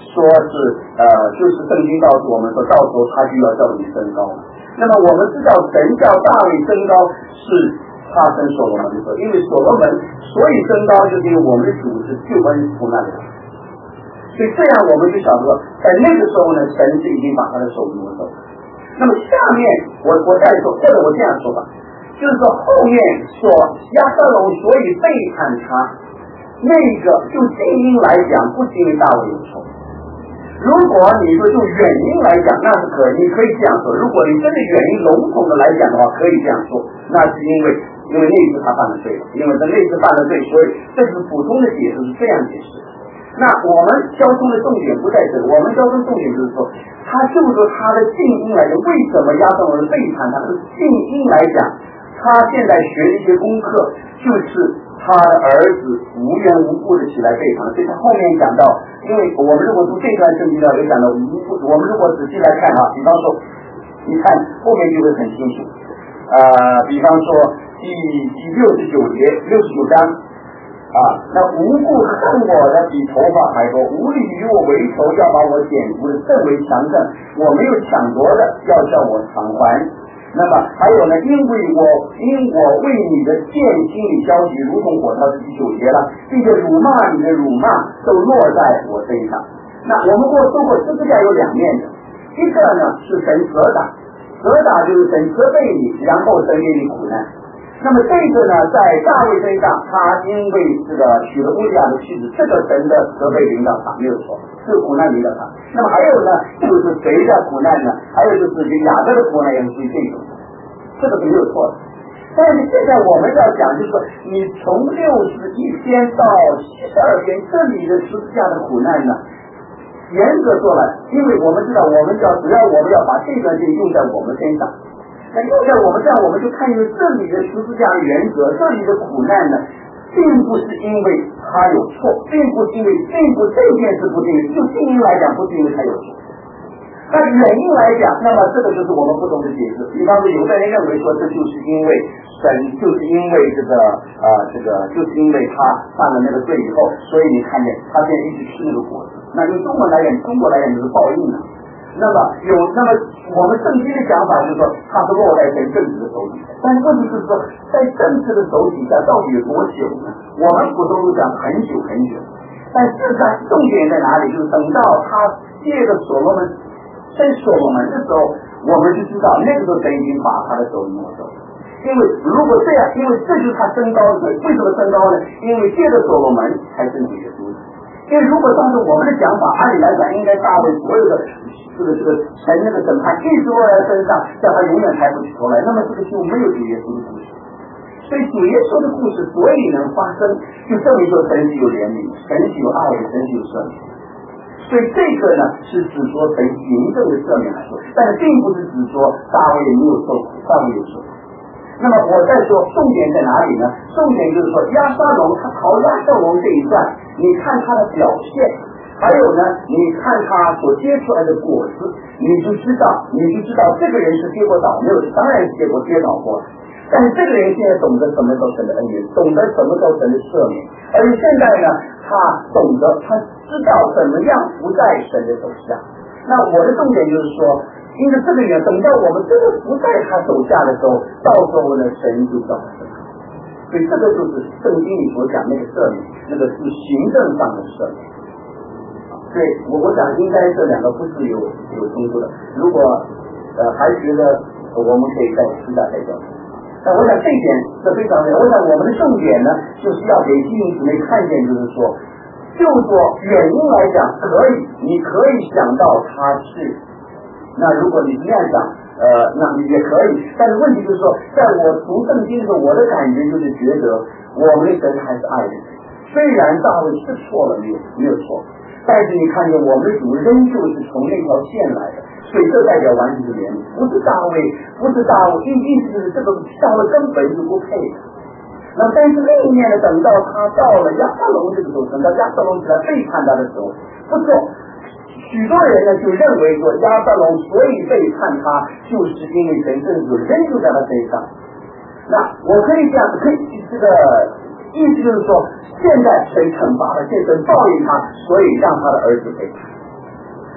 说是呃，就是圣经告诉我们说，到时候他就要叫你升高。那么我们知道神叫大卫升高是他生所罗门的时候，因为所罗门所以升高，就是因为我们的主是救恩苦难的。所以这样我们就晓得，在那个时候呢，神是已经把他的手挪走。那么下面我我再说，或者我这样说吧，就是说后面说亚撒龙所以背叛他，那个就近因来讲，不是因为大卫有错。如果你说就原因来讲，那是可以，你可以这样说。如果你真的原因笼统的来讲的话，可以这样说，那是因为因为那一次他犯了罪了，因为他那一次犯了罪，所以这是普通的解释是这样解释。那我们交通的重点不在这个，我们交通重点就是说，他就是说他的近因来讲，为什么亚撒龙背叛他？是近因来讲，他现在学一些功课，就是他的儿子无缘无故的起来背叛，所以他后面讲到，因为我们如果读这段圣经呢，也讲到无故，我们如果仔细来看啊，比方说，你看后面就会很清楚，呃，比方说第第六十九节、六十九章。啊，那无故恨我的比头发还多，无理与我为仇，要把我剪除的甚为强盛，我没有抢夺的，要叫我偿还。那么还有呢，因为我因我为你的剑心里消极，如同火烧，第九节了，并且辱骂你的辱骂都落在我身上。那我们过说过十字架有两面的，一个呢是神责打，责打就是神责备你，然后神给你苦难。那么这个呢，在大卫身上，他因为这个娶了乌利亚的妻子，这个神的责备领导他没有错，这个苦难领导他。那么还有呢，就是谁的苦难呢？还有就是雅各的苦难也是属于这种，这个是没有错的。但是现在我们要讲，就是说，你从六十一篇到七十二篇，这里的十字架的苦难呢，严格说来，因为我们知道，我们要只要我们要把这段经用在我们身上。那用在我们这样，我们就看见这里的十字架的原则，这里的苦难呢，并不是因为他有错，并不是因为并不这件事不是因为，就近因来讲，不是因为他有错。那原因来讲，那么这个就是我们不同的解释。比方说，有的人认为说，这就是因为神，就是因为这个呃，这个就是因为他犯了那个罪以后，所以你看见他现在一直吃那个果子。那用中文来讲，中国来讲就是报应了。那么有，那么我们圣经的讲法就是说，它是落在神政治的手底下。但是问题是说，在政治的手底下到底有多久呢？我们普通都讲很久很久，但事实上重点在哪里？就是等到他借着所罗门在所罗门的时候，我们就知道那个时候神已经把他的手挪走。因为如果这样，因为这就是他升高的，为什么升高呢？因为借着所罗门才升起耶稣。因为如果当时我们的讲法，按理来讲，应该大卫所有的这个这个神那个审判一直落在身上，叫他永远抬不起头来，那么这个就没有主耶稣的故事。所以主耶稣的故事所以能发生，就证明说神是有怜悯，神是有爱的，神是有赦免。所以这个呢是指说神行政的赦免来说，但是并不是指说大卫没有受苦，大卫有受苦。那么我再说重点在哪里呢？重点就是说亚撒龙他逃亚撒龙这一段，你看他的表现，还有呢，你看他所结出来的果子，你就知道，你就知道这个人是结果倒没有，当然是结果跌倒过。但是这个人现在懂得什么叫神的恩典，懂得什么叫神的赦免，而且现在呢，他懂得，他知道怎么样不在神的手下。那我的重点就是说，因为这个人等到我们真的不在他手下的时候，到时候呢，神就叫他赦免。所以这个就是圣经里所讲那个赦免，那个是行政上的赦免。所以我我想应该这两个不是有有冲突的。如果呃还觉得我们可以再私下再交流。但我想这一点是非常重要。我想我们的重点呢，就是要给弟兄姊妹看见，就是说，就说原因来讲，可以，你可以想到他是。那如果你这样想，呃，那也可以。但是问题就是说，在我读圣经的时候，我的感觉就是觉得我们的神还是爱的神。虽然大卫是错了，没有没有错，但是你看见我们的主仍旧是从那条线来的，所以这代表完全是怜悯，不是大卫，不是大卫，意意思是这个大卫根本就不配的。那但是另一面呢，等到他到了亚撒龙这个时候，等到亚撒龙起来背叛他的时候，不错。许多人呢就认为说亚撒龙所以背叛他，就是因为神政治仍旧在他身上。那我可以这样子，可以这个意思就是说，现在神惩罚了，现在神报应他，所以让他的儿子背叛。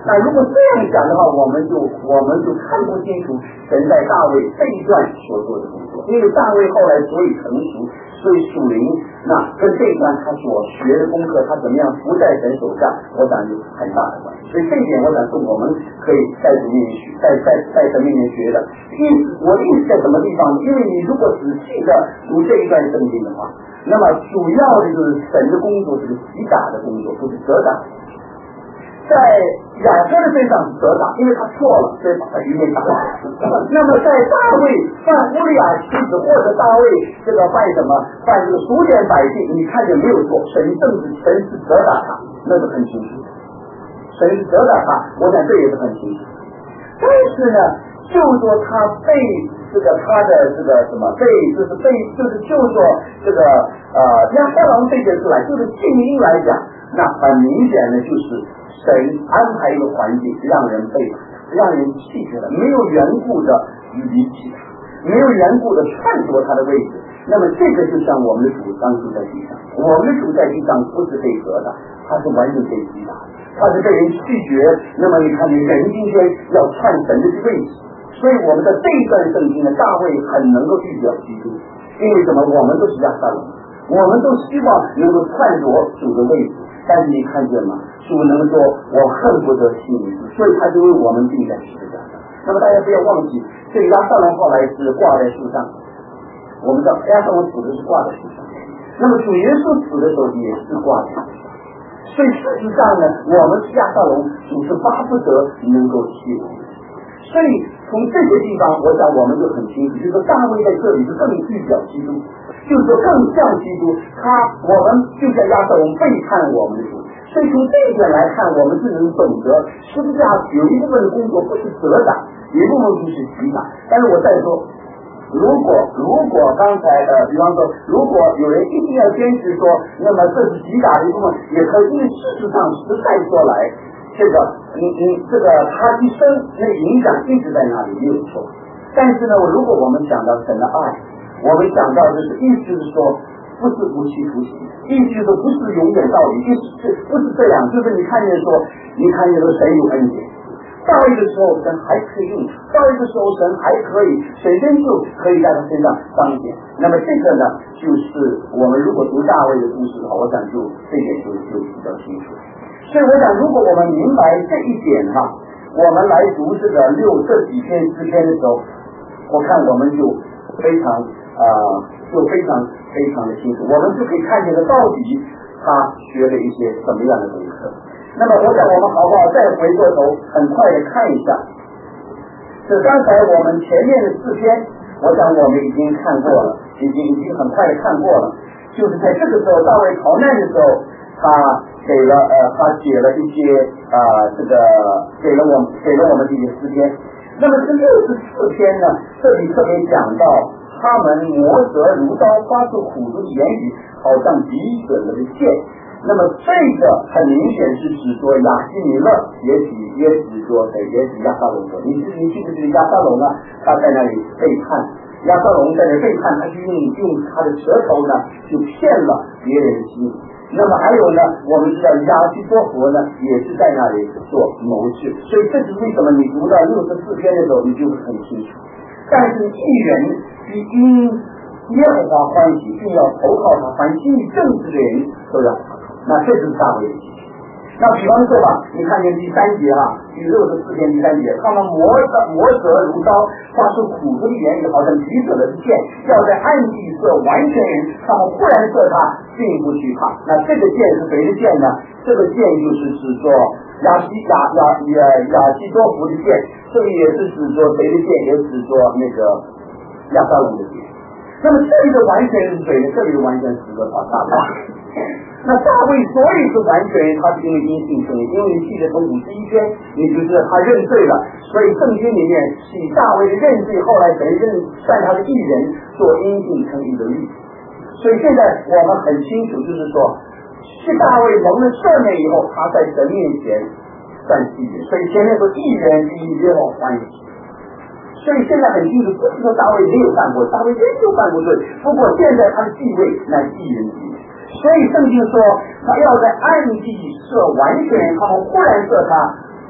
那如果这样讲的话，我们就我们就看不清楚神在大卫这一段所做的工作，因为大卫后来所以成熟，所以属灵，那跟这一段他所学的功课，他怎么样服在神手下，我想有很大的关系。所以这一点，我想是我们可以在主面前学，在在在神面前学的。意思我的意思在什么地方？因为你如果仔细的读这一段圣经的话，那么主要的就是神的工作是击打的工作，不是责打。在雅各的身上是责打，因为他错了，所以把他一面打。那么在大卫犯乌利亚妻子，或者大卫这个犯什么犯这个数点百姓，你看见没有错？神正是神是责打他，那是很清楚。神是责打他，我想这也是很清楚。但是呢，就说他被这个他的这个什么被就是被就是就说这个呃亚撒龙这件事来，就是静音来讲，那很明显的就是神安排一个环境，让人背叛，让人弃绝了，没有缘故的离弃他，没有缘故的篡夺他的位置。那么这个就像我们的主当初在地上，我们的主在地上不是被责打，他是完全被击打，他是被人弃绝。那么你看，你人今天要篡神的位置，所以我们的这一段圣经呢，大卫很能够预表基督，因为什么？我们都是亚撒龙，我们都希望能够篡夺主的位置。但是你看见吗？主能说我恨不得信你，所以他就为我们定在十字架上。那么大家不要忘记，这个亚撒龙后来是挂在树上，我们知道亚撒龙死的是挂在树上，那么主耶稣死的时候也是挂在树上。所以事实上呢，我们是亚撒龙，主是巴不得能够弃我们。所以从这些地方，我想我们就很清楚，就是说大卫在这里是更预表基督，就是说更像基督，他我们就在亚撒龙背叛我们的主。所以从这一点来看，我们就能懂得十字架有一部分的工作不是责打，有一部分就是击打。但是我再说，如果如果刚才呃，比方说，如果有人一定要坚持说，那么这是击打的一部分，也可以，因为事实上实在说来，这个你你这个他一生那影响一直在那里，没有错。但是呢，如果我们讲到神的爱，我们讲到就是意思是说，不是无期徒刑，意思是不是永远到底，意思是不是这样？就是你看见说，你看见说神有恩典，到一个时候神还可以用，到一个时候神还可以神真就可以在他身上彰显。那么这个呢，就是我们如果读大卫的故事的话，我想就这点就就比较清楚。所以我想，如果我们明白这一点哈，我们来读这个六这几篇诗篇的时候，我看我们就非常啊、呃，就非常非常的清楚，我们就可以看见了到底他学了一些什么样的功课。那么我想我们好不好再回过头很快的看一下，这刚才我们前面的四篇，我想我们已经看过了，已经已经很快的看过了，就是在这个时候大卫逃难的时候，他给了呃他写了一些啊、呃、这个给了我们给了我们这些诗篇。那么这六十四篇呢，这里特别讲到他们磨舌如刀，发出苦毒的言语，好像敌损了的剑。那么这个很明显是指说亚希米勒，也许也指说谁，也许亚撒龙说，你你记不记得亚撒龙呢？他在那里背叛，亚撒龙在那里背叛，他就用用他的舌头呢，就骗了别人的心。那么还有呢，我们知道亚基多弗呢，也是在那里做谋士，所以这是为什么你读到六十四篇的时候，你就会很清楚。但是一人必因耶和华欢喜，并要投靠他，凡心里正直的人都要投靠。那这就是大卫的基础。那比方说吧，你看见第三节哈，第六十四篇第三节，他们磨舌磨舌如刀，发出苦毒的言语，好像敌者的剑，要在暗地射完全人，他们忽然射他，并不惧怕。那这个剑是谁的剑呢？这个剑就是指说亚西亚亚亚亚西多弗的剑，这个也是指说谁的剑？也指说那个亚撒龙的剑。那么这里的完全是谁呢？这里的完全是个大大卫。那大卫所以是完全，他是因为因信称义，因为你记得从五十一篇，也就是他认罪了，所以圣经里面以大卫的认罪，后来谁认算他的义人做因信称义的律。所以现在我们很清楚，就是说，是大卫蒙了赦免以后，他在神面前算义人。所以前面说义人必因耶和华欢喜。所以现在很清楚，不是说大卫没有犯过，大卫真有犯过罪，不过现在他的地位乃是义人的地位。所以圣经说，他要在暗地射完全人，他们忽然射他，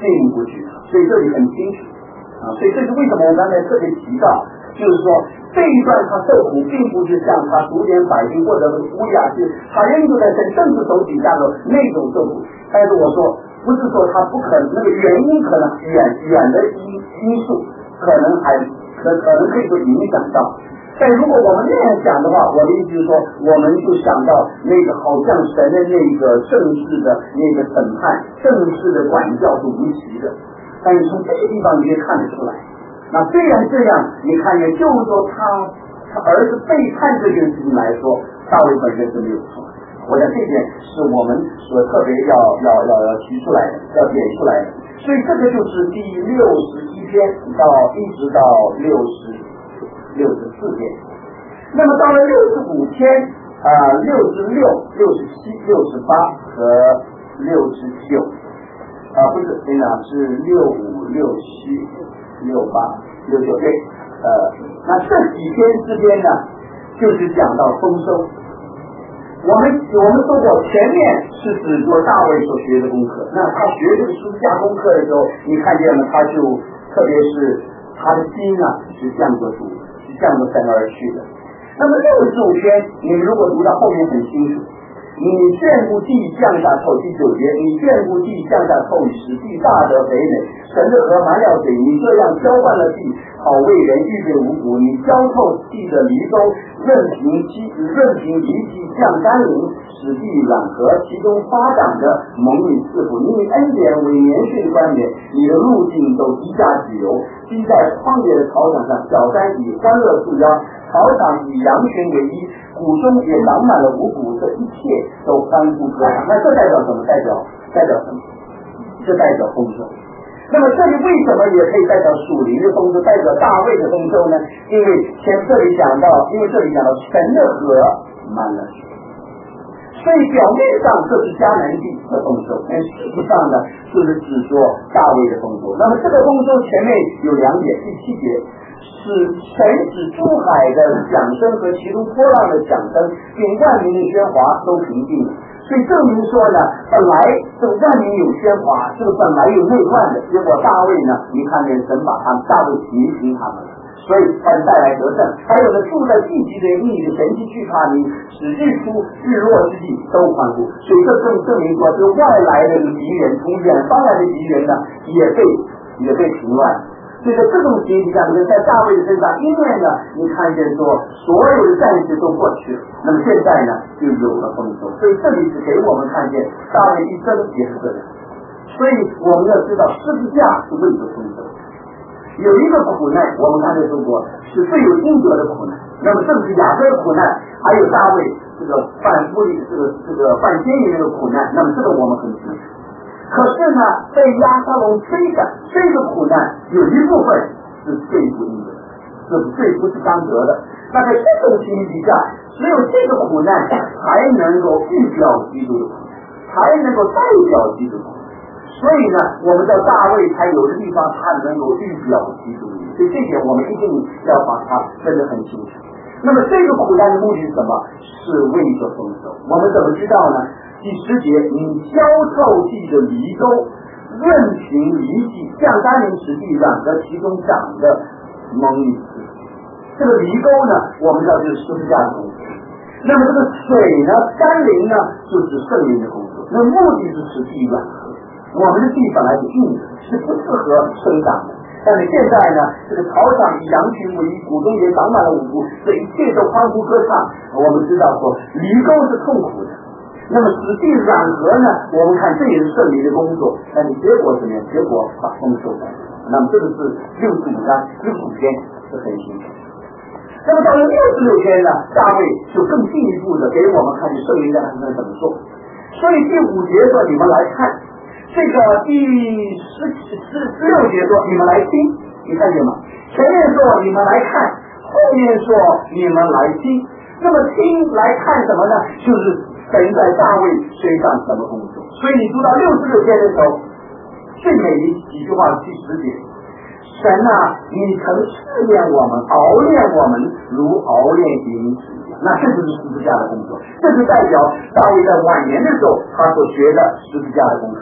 并不惧他，所以这里很清楚啊。所以这是为什么我刚才特别提到，就是说这一段他受苦，并不是像他数点百姓或者乌雅是他仍旧在神政治手底下的那种受苦。但是我说，不是说他不可能，那个原因可能远远的因因素可能还可可能可以说影响到。但如果我们这样想的话，我的意思是说，我们就想到那个好像神的那个正式的那个审判、正式的管教是无期的。但是从这个地方你可以看得出来，那虽然这样，你看也就是说他他儿子背叛这件事情来说，大卫本身是没有错。我想这点是我们所特别要要要要提出来的，要点出来的。所以这个就是第六十一篇到一直到六十六十四篇。那么到了六十五篇啊，六十六、六十七、六十八和六十九啊，不是，对呢，是六五、六七、六八、六九对。呃，那这几篇之间呢，就是讲到丰收。我们我们说过，前面是指说大卫所学的功课。那他学这个十字架功课的时候，你看见了，他就特别是他的心啊，是向着主，是向着神而去的。那么六十五篇，你如果读到后面很清楚，你眷顾地降下透，第九节，你眷顾地降下透，使地大得肥美，神的河满了水，你这样浇灌了地，好为人预备五谷，你浇透地的犁沟，任凭其任凭犁地降甘霖，使地软和，其中发长的蒙你赐福，你以恩典为年岁的冠冕，你的路径都低下己流，积在旷野的草场上，小山以欢乐束腰，草场以羊群为衣，谷中也长满了五谷，这一切都欢呼歌唱。那这代表什么？代表代表什么？这代表丰收。那么这里为什么也可以代表属灵的丰收，代表大卫的丰收呢？因为前这里讲到，因为这里讲到神的河满了水，所以表面上这是迦南地的丰收，但实际上呢，就是指说大卫的丰收。那么这个丰收前面有两点，第七节是神使诸海的响声和其中波浪的响声，并万民的喧哗都平静了。所以证明说呢，本来这个万民有喧哗，这个本来有内乱的，结果大卫呢，你看见神把他们大卫平平他们，所以他就带来得胜。还有呢，住在地极的人，你的神迹惧怕你，使日出日落之地都欢呼。所以这证证明说，这个外来的敌人，从远方来的敌人呢，也被也被平乱。所以在这种情形下，在大卫的身上，因为呢，你看见说所有的战事都过去了，那么现在呢就有了丰收。所以这里是给我们看见大卫一生也是这样。所以我们要知道十字架是为着丰收。有一个苦难，我们刚才说过是最有应得的苦难。那么正是雅各的苦难，还有大卫这个犯夫里这个这个犯奸淫的苦难，那么这个我们很清楚。可是呢，被押沙龙追赶，这个苦难有一部分是最不应得的，这是最不是当得的。那在这种情形下，只有这个苦难才能够预表基督的苦难，才能够代表基督的苦难。所以呢，我们在大卫才有的地方，他能够预表基督的。所以这点我们一定要把它分得很清楚。那么这个苦难的目的是什么？是为着丰收。我们怎么知道呢？第十节，你浇透地的犁沟，任凭犁地降甘霖，使地软和，其中长的蒙你赐福。这个犁沟呢，我们知道就是十字架的工作。那么这个水呢，甘霖呢，就是圣灵的工作。那目的是使地软和。我们的地本来是硬的，是不适合生长的。但是现在呢，这个草场以羊群为衣，谷中也长满了五谷，这一切都欢呼歌唱。我们知道说，犁沟是痛苦的。那么使地软和呢，我们看这也是圣灵的工作，但是结果怎么样？结果把丰收带来。那么这个是六十五章六十五篇是很清楚。那么到了六十六篇呢，大卫就更进一步的给我们看见圣灵在他身上怎么做。所以第五节说，你们来看，这个第十十十六节说，你们来听，你看见吗？前面说你们来看，后面说你们来听。那么听来看什么呢？就是神在大卫身上什么工作。所以你读到六十六篇的时候，最美的几句话是第十节，神啊，你曾试验我们，熬炼我们，如熬炼银子一样。那这就是十字架的工作，这是代表大卫在晚年的时候他所学的十字架的功课。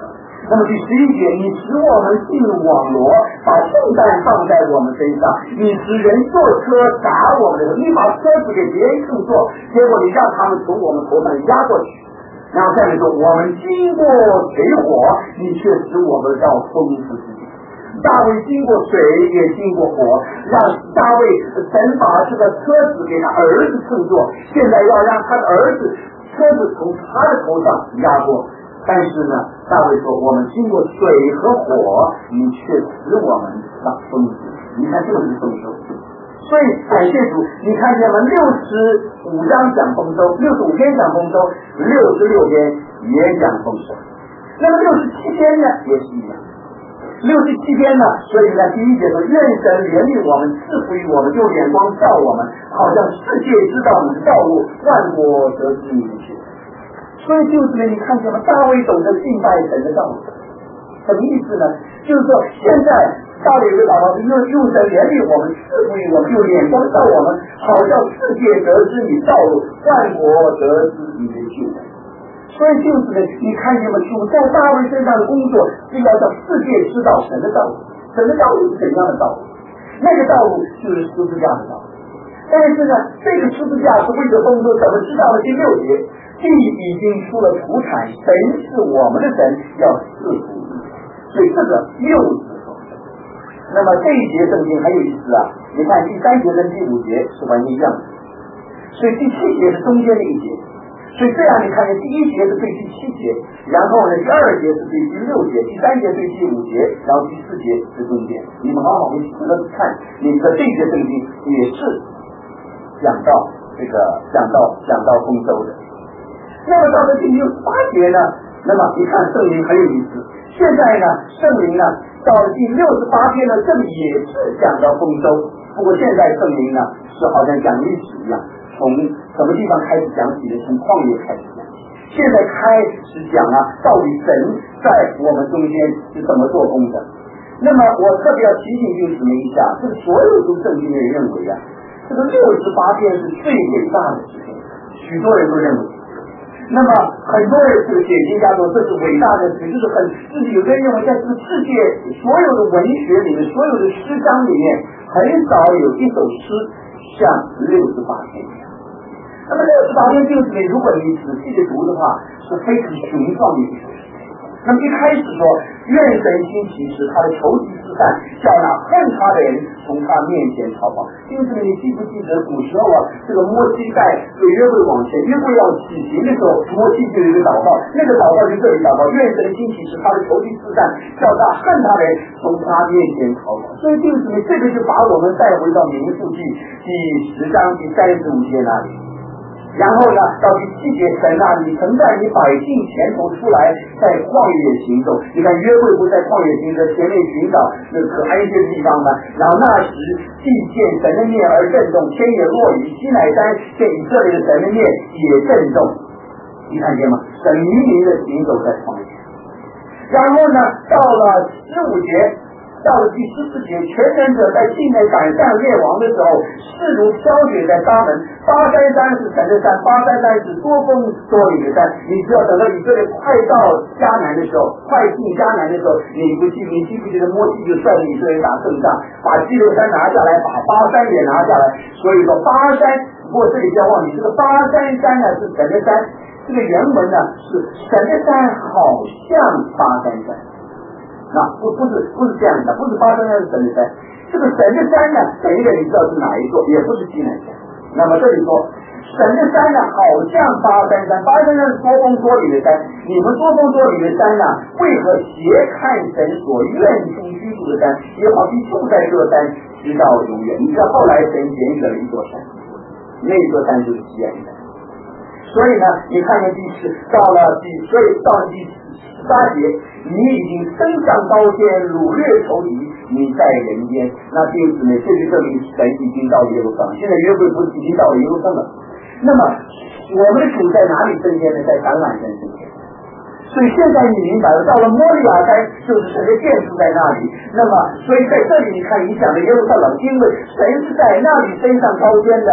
那么第十一节，你使我们进入网罗，把重担放在我们身上，你使人坐车砸我们的，你把车子给别人乘坐，结果你让他们从我们头上压过去。然后下面说，我们经过水火，你却使我们到丰富之地。大卫经过水也经过火，让大卫神把这个车子给他儿子乘坐，现在要让他的儿子车子从他的头上压过。但是呢，大卫说，我们经过水和火，你却使我们到丰富。你看这个是丰收。所以感谢主，你看见吗？六十五章讲丰收，六十五篇讲丰收，六十六篇也讲丰收。那么六十七篇呢，也是一样。六十七篇呢，所以呢，第一节说，愿神怜悯我们，赐福于我们，用眼光照我们，好像世界知道你的道路，万国得知你的血。所以就是呢，你看见吗？大卫懂得敬拜神的道路，什么意思呢？就是说，现在大卫有个祷告是用用神怜悯我们，赐福于我们，用眼光照我们，好像世界得知你道路，万国得知你的救恩。所以就是呢，你看见吗？主在大卫身上的工作是要让世界知道神的道路，神的道路是怎样的道路？那个道路就是十字架的道路。但是呢，这个十字架是为了丰收，怎么知道呢？第六节，地已经出了土产，神是我们的神，要赐福。所以这个又是丰收。那么这一节圣经很有意思啊，你看第三节跟第五节是完全一样的，所以第七节是中间的一节。所以这样你看见第一节是对第七节，然后呢第二节是对第六节，第三节对第五节，然后第四节是中间。你们好好回去看，你的这节圣经也是讲到这个讲到讲到丰收的。那么到了第六十八节呢，那么你看圣灵很有意思。现在呢，圣灵呢到了第六十八篇呢，这里也是讲到丰收，不过现在圣灵呢是好像讲历史一样。从什么地方开始讲起的？从旷野开始讲起。现在开始讲啊，到底神在我们中间是怎么做工的？那么我特别要提醒弟兄们一下，这所有读圣经的人认为啊，这个六十八篇是最伟大的诗篇，许多人都认为。那么很多人这个解经家说这是伟大的诗，就是很自己有的人认为在这个世界所有的文学里面，所有的诗章里面，很少有一首诗像六十八篇一样。那么六十八篇就是呢，如果你仔细的读的话，是非常雄壮的一首诗。那么一开始说，愿神兴起使他的仇敌四散，叫那恨他的人从他面前逃跑。因此你记不记得古时候啊，这个摩西在这个约柜往前，约柜要起行的时候，摩西就有一个祷告，那个祷告就这里祷告，愿神兴起使他的仇敌四散，叫那恨他的人从他面前逃跑。所以就是呢，这个就把我们带回到民数记第十章第三十五节那里。然后呢，到第七节，神啊，你曾在你百姓前头出来，在旷野行走。你看约柜不在旷野行走，前面寻找那个可安歇的地方吗？然后那时地见神的面而震动，天也落雨，西乃山见以色列的神的面也震动。你看见吗？神明明的行走在旷野。然后呢，到了十五节。到了第十四节，全能者在境内赶上列王的时候，势如飘雪在沙门。巴山山是神的山，巴山山是多峰多岭的山。你只要等到以色列快到迦南的时候，快进迦南的时候，你不记你记不记得摩西就率领以色列打胜仗，把基路山拿下来，把巴山也拿下来。所以说巴山，不过这里要忘记，这个巴山山呢是神的山，这个原文呢是神的山好像巴山山。那不不是不是这样的，不是巴山山是神的山，这个神的山呢，等一个你知道是哪一座，也不是西南山。那么这里说，神的山呢，好像巴山山，巴山山是多峰多岭的山，你们多峰多岭的山呢，为何斜看神所愿中居住的山，也好像住在这山直到永远？你知道后来神拣选了一座山，那座山就是西安山。所以呢，你看见第十到了第，所以到了第十八节，你已经升上高天，掳掠仇敌，你在人间。那因此呢，这就证明神已经到耶路撒冷。现在约柜不是已经到了耶路撒冷？那么我们的主在哪里升天呢？在橄榄山升天。所以现在你明白了，到了摩利亚山就是神的建筑在那里。那么，所以在这里你看，你讲的耶路撒冷，因为神是在那里升上高天的。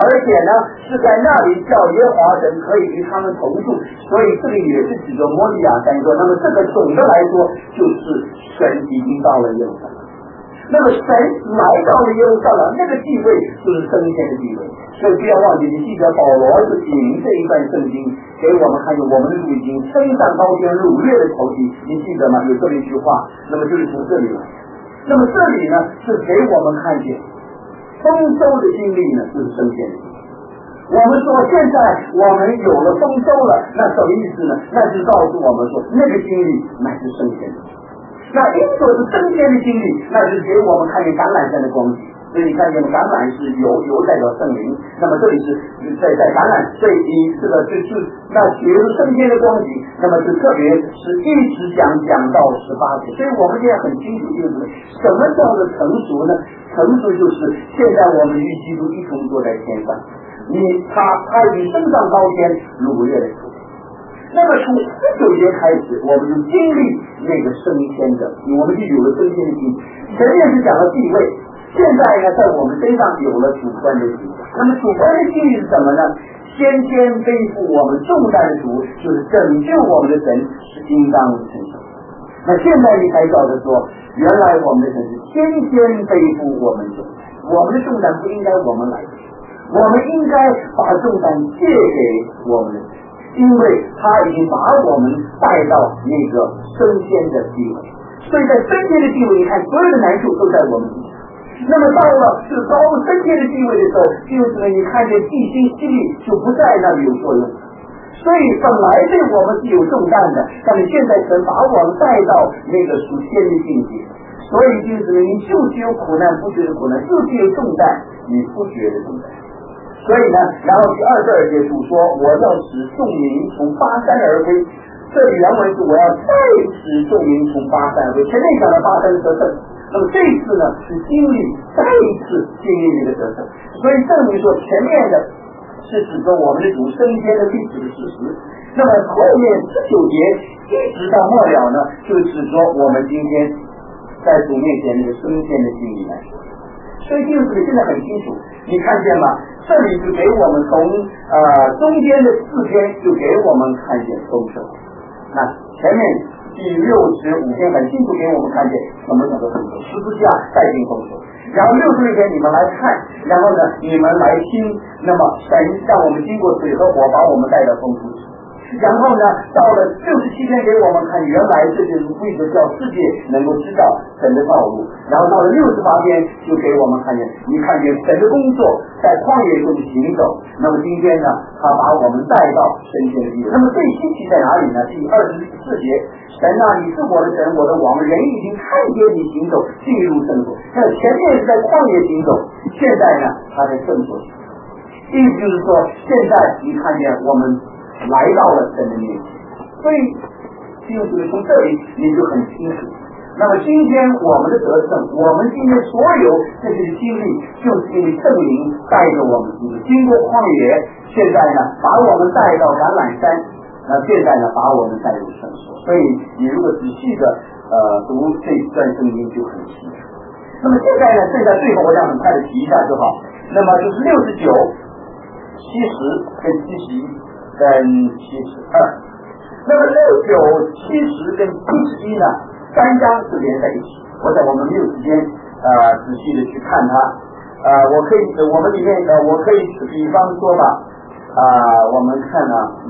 而且呢是在那里叫耶和华神可以与他们同住，所以这里也是指着摩利亚山说，那么这个总的来说就是神已经到了耶路撒冷。那么神来到了耶路撒冷，那个地位就是升天的地位，所以不要忘记，你记得保罗是引这一段圣经给我们看见，我们的主已经升上高天掳掠的头级，你记得吗？有这么一句话，那么就是从这里来。那么这里呢是给我们看见丰收的经历呢，就是升天的经历。我们说现在我们有了丰收了，那什么意思呢？那就是告诉我们说，那个经历乃是升天的经历。那因所是升天的经历，那就是给我们看见橄榄山的光景。所以你看见橄榄是油，油代表圣灵，那么这里是在在橄榄，所以你这个就是那结入升天的光景，那么就特别是一直讲讲到十八节。所以我们现在很清楚，就是什么叫做成熟呢？成熟就是现在我们与基督一同坐在天上，你他他已升上高天，掳掠的主。那么从十九节开始，我们就经历那个升天的，我们就有了升天的经历。前面是讲了地位，现在呢，在我们身上有了主观的经历。那么主观的经历是什么呢？先天背负我们重担的主，就是拯救我们的神，是应当成熟。那现在你才晓得说，原来我们的神是天天背负我们重担，我们的重担不应该我们来背，我们应该把重担借给我们的神。因为他已经把我们带到那个升天的地位，所以在升天的地位，你看所有的难处都在我们身上。那么到了这个高升天的地位的时候，就是呢，你看见地心吸力就不在那里有作用。所以本来对我们是有重担的，但是现在神把我们带到那个属天的境界，所以就是呢，你就是有苦难不觉得苦难，就是有重担你不觉得重担。所以呢，然后第二十二节主说，我要使众民从巴山而归。这里原文是我要再使众民从巴山而归。前面讲了巴山得胜，那么这一次呢是经历再一次经历这个得胜，所以证明说前面的是指着我们的主升天的历史的事实。那么后面十九节一直到末了呢，就指着我们今天在主面前那个升天的经历来说。所以就是现在很清楚，你看见吗？这里就给我们从呃中间的四篇就给我们看见丰收。那前面第六十五篇很清楚给我们看见什么叫做丰收，十字架带进丰收。然后六十六篇你们来看，然后呢你们来听，那么神让我们经过水和火把我们带到丰收去。然后呢，到了六十七天给我们看，原来这就是为了叫世界能够知道神的道路。然后到了六十八天，就给我们看见，你看见神的工作在旷野中行走。那么今天呢，他把我们带到升天的地位。那么最稀奇在哪里呢？第二十四节，神啊，你是我的神，我的王，人已经看见你行走，进入圣所。那前面是在旷野行走，现在呢，他在圣所行走。意思就是说，现在你看见我们来到了神的面前，所以就是从这里你就很清楚。那么今天我们的得胜，我们今天所有这些经历，就是因为圣灵带着我们经过旷野，现在呢把我们带到橄榄山，那现在呢把我们带入圣所。所以你如果仔细的呃读这段圣经就很清楚。那么现在呢，现在最后我想很快的提一下就好。那么就是六十九、七十跟七十一。跟七十二，那么六九、七十跟七十一呢，三章是连在一起。我想我们没有时间呃仔细的去看它，呃，我可以，我们里面呃，我可以比方说吧，啊、呃，我们看呢，嗯，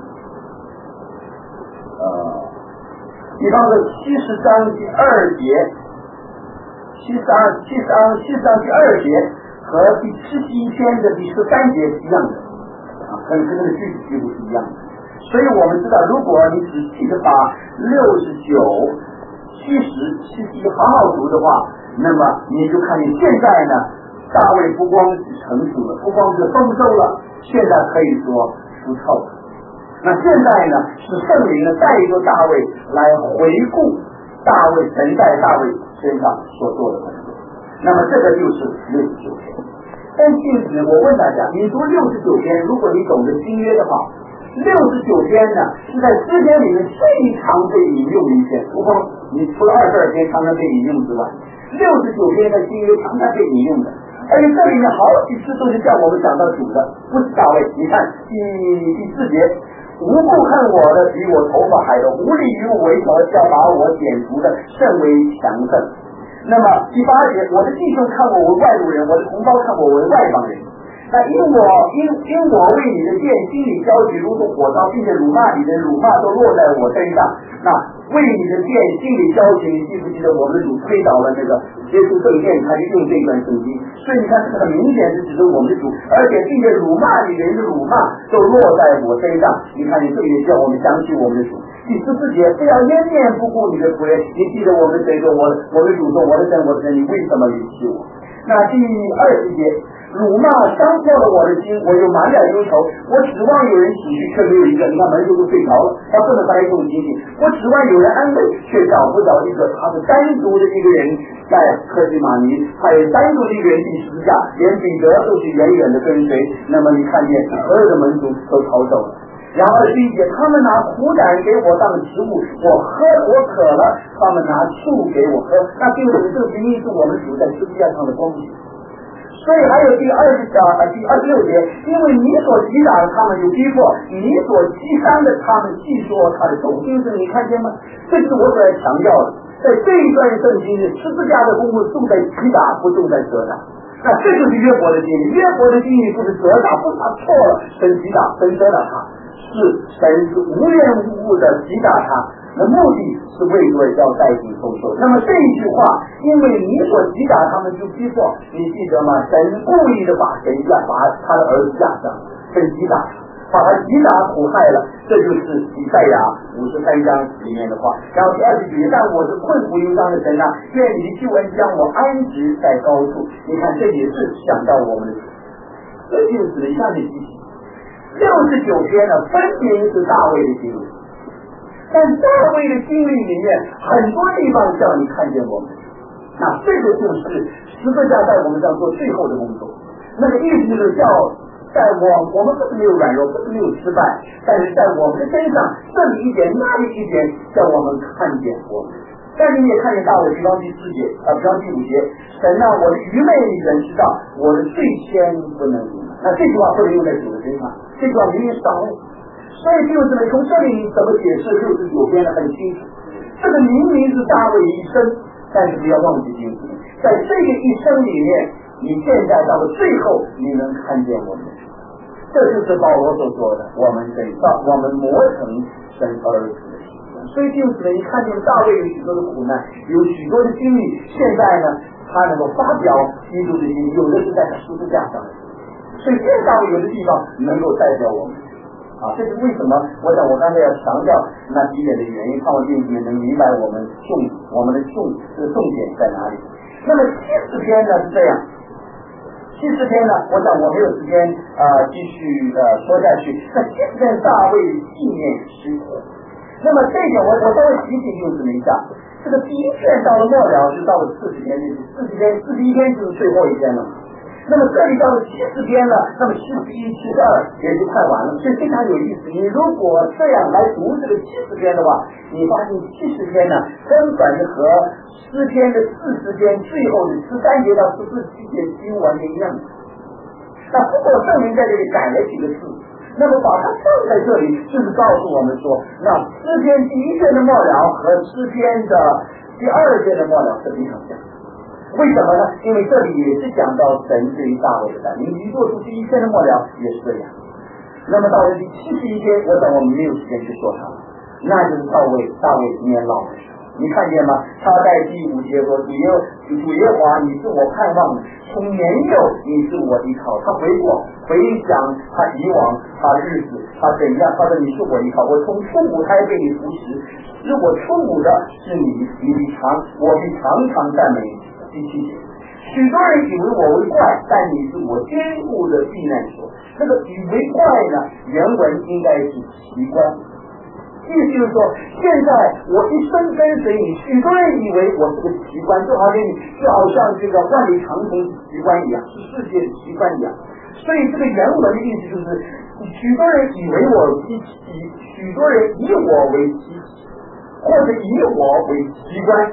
呃，比方说七十章第二节，七十二、七十二、七十章第二节和第七十一篇的第十三节是一样的。跟跟那个句子几乎是一样的，所以我们知道，如果你仔细的把六十九、七十、七十一好好读的话，那么你就看见现在呢，大卫不光是成熟了，不光是丰收了，现在可以说出臭了。那现在呢，是圣灵呢带着大卫来回顾大卫神在大卫身上所做的工作，那么这个就是六十九篇。但其实我问大家，你读六十九篇，如果你懂得新约的话，六十九篇呢是在诗篇里面最常被引用的一篇，不光你除了二十二篇常常被引用之外，六十九篇在新约常常被引用的， 而且这里面好几次都是叫我们讲到主的，不是大卫。你看第第四节，无故恨我的比我头发还多，无力与我为仇，要把我剪除的甚为强盛。那么第八节，我的弟兄看我为外路人，我的同胞看我为外邦人。那因我因因我为你的殿心里焦急，如同火烧，并且辱骂你的辱骂都落在我身上。那为你的殿心里焦急，你记不记得我们的主推倒了那个耶稣圣殿，他就用这段圣经。所以你看，这个很明显是指着我们的主，而且并且辱骂你的人的辱骂都落在我身上。你看，你这也叫我们想起我们的主。第十四节，不要念念不顾你的仆人，你记得我们谁说我我的主说我的神我的神，你为什么离弃我？那第二十节，辱骂伤破了我的心，我又满了忧愁。我指望有人洗去，却没有一个。你看门徒都睡着了，他不能发一种情形。我指望有人安慰，却找不着一个。他是单独的一个人在克西马尼，他也单独的一个人去十字架，连彼得都是远远的跟随。那么你看见所有的门徒都逃走了。然后第一节，他们拿苦胆给我当食物，我喝我渴了，他们拿醋给我喝。那就是这是因是我们主在十字架上的光景。所以还有第二十章啊，第二十六节，因为你所击打的他们就逼迫，你所击伤的他们细说他的手，就是你看见吗？这是我所要强调的，在这一段圣经里，十字架的功夫重在击打，不重在责打。那这就是约伯的经历，约伯的经历不是责打，不是他错了，神击打，神责打他，是神是无缘无故的击打他。那目的是为了要代替丰收。那么这一句话，因为你所击打他们就逼迫，你记得吗？神故意的把神架把他的儿子架上，神击打他，把他击打苦害了。这就是以赛亚五十三章里面的话。然后第二十节，但我是困苦忧伤的神啊，愿你的救恩将我安置在高处。你看，这也是想到我们的主，这就是以上的记起。六十九篇呢，分别是大卫的经历。但大卫的经历里面很多地方叫你看见我们，那这个就是十字架在我们上做最后的工作。那个意思就是叫在我我们不是没有软弱，不是没有失败，但是在我们的身上这里一点那里一点，叫我们看见我们。但是你也看见大卫，比方第四节啊，比方第五节，神让我的愚昧人知道，我的罪愆不能隐瞒。那这句话不能用在主的身上，这句话明明是大卫。所以就是呢，从这里怎么解释六十九篇的很清楚，这个明明是大卫一生，但是不要忘记清楚，在这个一生里面，你现在到了最后，你能看见我们，这就是保罗所说的，我们得到我们磨成神儿子的形象。所以就是呢，你看见大卫有许多的苦难，有许多的经历，现在呢，他能够发表基督的经历，有的是在他十字架上，所以这大卫有的地方能够代表我们。啊，这是为什么？我想我刚才要强调那几点的原因，看我弟兄能明白我们重我们的重这个重点在哪里。那么七十篇呢是这样，七十篇呢，我想我没有时间啊、呃、继续呃说下去。那七十篇大卫纪念诗歌，那么这个我我稍微提醒就是一下，这个第一篇到了末了就到了四十篇，四十篇四十一篇就是最后一篇了。那么这里到了七十篇了，那么七十一、七十二也就快完了，所以非常有意思。你如果这样来读这个七十篇的话，你发现七十篇呢，根本是和诗篇的四十篇最后的十三节到十四节几乎完全一样的。那不过圣灵在这里改了几个字，那么把它放在这里，就是告诉我们说，那诗篇第一篇的末了和诗篇的第二篇的末了是非常像。为什么呢？因为这里也是讲到神对于大卫的带领，你做出第一篇的末了也是这样。那么到了第七十一篇，我想我们没有时间去说它了，那就是大卫大卫年老的时候，你看见吗？他在第五节说：“主耶主耶和华，你是我盼望的，从年幼你是我依靠。”他回过回想他以往他的日子，他怎样？他说：“你是我依靠，我从出母胎被你扶持，使我出母的是你，你必常我必常常赞美你。”第七节，许多人以为我为怪，但你是我坚固的避难所。这个以为怪呢，原文应该是奇观。意思就是说，现在我一生跟随你，许多人以为我是个奇观，就好像你就好像这个万里长城奇观一样，是世界的奇观一样。所以这个原文的意思就是，许多人以为我稀奇，许多人以我为稀奇，或者以我为奇观。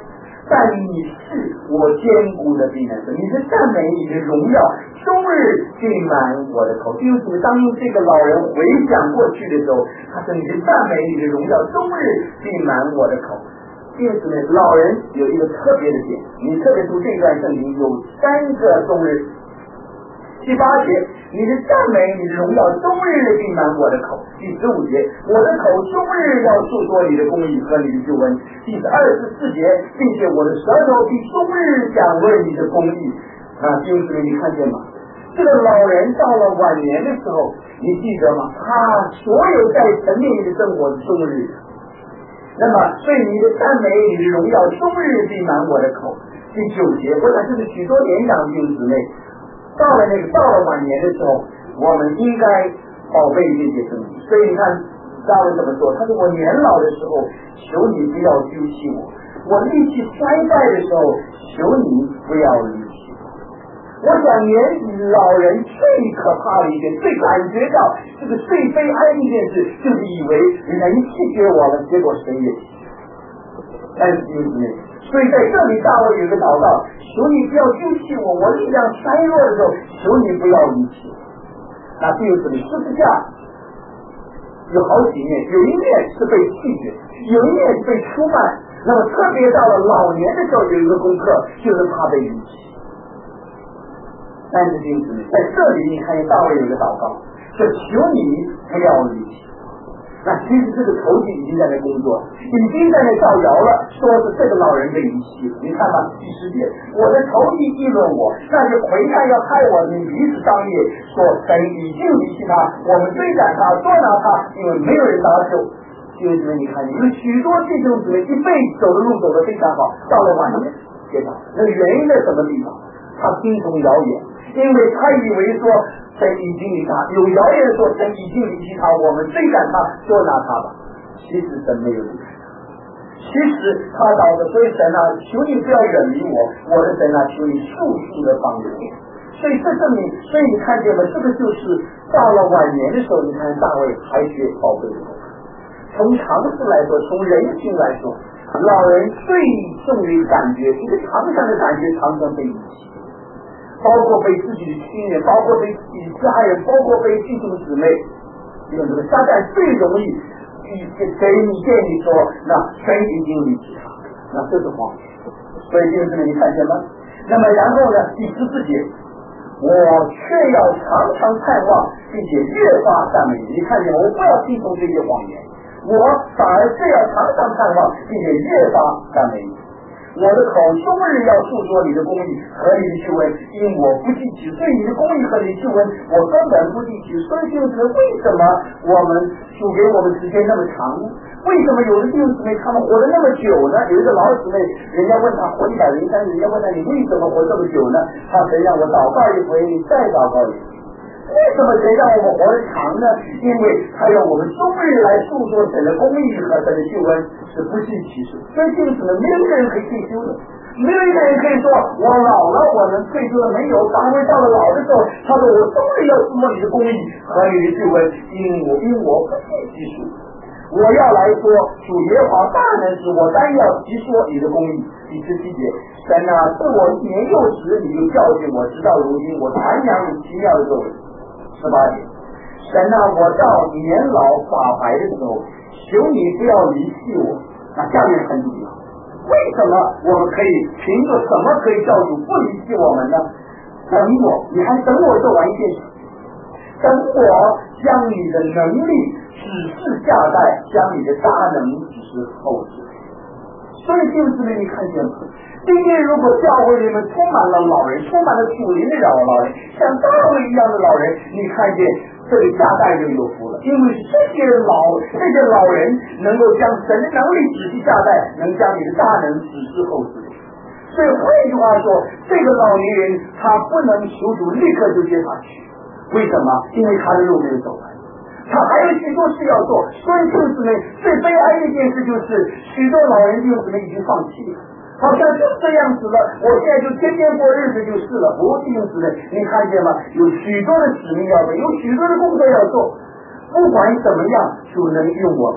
但你是我坚固的避难所，你的赞美，你的荣耀，终日浸满我的口。因此，当这个老人回想过去的时候，他说：“你的赞美，你的荣耀，终日浸满我的口。”因此呢，老人有一个特别的点，你特别读这段圣经有三个终日。第八节，你的赞美，你的荣耀，终日浸满我的口。第十五节，我的口终日要诉说你的公义和你的救恩。第二十四节，并且我的舌头必终日讲论你的公义。啊，弟兄姊妹，你看见吗？这个老人到了晚年的时候，你记得吗？他所有在神面前的生活是终日。那么，所以你的赞美，你的荣耀，终日浸满我的口。第九节，我想这是许多年长弟兄姊妹。到了那个到了晚年的时候，我们应该宝贝这些东西。所以你看大卫怎么说？他说：“我年老的时候，求你不要丢弃我；我力气衰败的时候，求你不要离弃我。”我想年纪老人最可怕的一件，最感觉到这个最悲哀的一件事，就是以为人弃绝我了，结果神也弃绝。但是弟兄姊妹，所以在这里大卫有一个祷告，求你不要丢弃我，我力量衰弱的时候，求你不要离弃我。那弟兄姊妹，十字架有好几面，有一面是被弃绝，有一面是被出卖。那么特别到了老年的时候，有一个功课，就是怕被离弃。但是弟兄姊妹，在这里你看见大卫有一个祷告，说求你不要离弃。那其实这个头巾已经在那工作，已经在那造谣了，说是这个老人被遗弃了。你看吧，第十节，我的仇敌议论我，那些回看要害我，你彼此商议，说神已经离弃他，我们追赶他，捉拿他，因为没有人搭救。弟兄姊妹，你看，有许多弟兄姊妹一辈子走的路走得非常好，到了晚年跌倒，那个原因在什么地方？他听从谣言，因为他以为说神已经离他，有谣言说神已经离弃他，我们追赶他，捉拿他吧。其实神没有离开他，其实他祷告，所以神啊，求你不要远离我，我的神啊，求你速速的帮助我。所以这证明，所以你看见了，这个就是到了晚年的时候，你看大卫还学宝贝的功课。从常识来说，从人性来说，老人最重于感觉，一个常常的感觉常常被遗弃。包括被自己的亲人，包括被自己的家人，包括被弟兄姊妹，因为这个撒旦最容易给你建议说，那神已经离弃他，那这是谎言。所以弟兄姊妹，你看见吗？那么然后呢，第十四节，我却要常常盼望，并且越发赞美你。你看见吗？我不要听从这些谎言，我反而是要常常盼望，并且越发赞美你。我的口终日要诉说你的公义和你的救恩，因我不记起，所以你的公义和你的救恩我根本不记起。所以就是为什么我们主给我们时间那么长呢？为什么有的弟兄姊妹他们活得那么久呢？有一个老姊妹，人家问他活一百零三，人家问他你为什么活这么久呢？他谁让我祷告一回，你再祷告一回。为什么谁让我们活得长呢？因为他要我们终日来诉说神的公义和神的救恩，是不计其数。所以就是呢，没有一个人可以退休的，没有一个人可以说我老了我能退休了，没有。大卫到了老的时候，他说我终日要诉说你的公义和你的救恩，因我因我不计其数。我要来说主耶和华大能时，我单要提说你的公义。第十七节，神啊，自我一年幼时你就教训我，直到如今我传扬你奇妙的作为。十八节，神啊，我到年老发白的时候，求你不要离弃我。那下面很重要，为什么我们可以凭着什么可以叫主不离弃我们呢？等我，你还等我做完一件事，等我将你的能力指示下代，将你的大能指示后世。所以弟兄姊妹，你看见吗？今天如果教会里面充满了老人，充满了属灵的老人，像大卫一样的老人，你看见这个下代就有福了，因为这些老这些老人能够将神的能力指示下代，能将你的大能指示后世。所以换句话说，这个老年人他不能求主立刻就接他去，为什么？因为他的路没有走完，他还有许多事要做。所以弟兄姊妹，最悲哀的一件事就是许多老人弟兄姊妹已经放弃了，好像就这样子了，我现在就天天过日子就是了。不，弟兄姊妹，你看见吗？有许多的使命要做，有许多的工作要做。不管怎么样，主能用我们。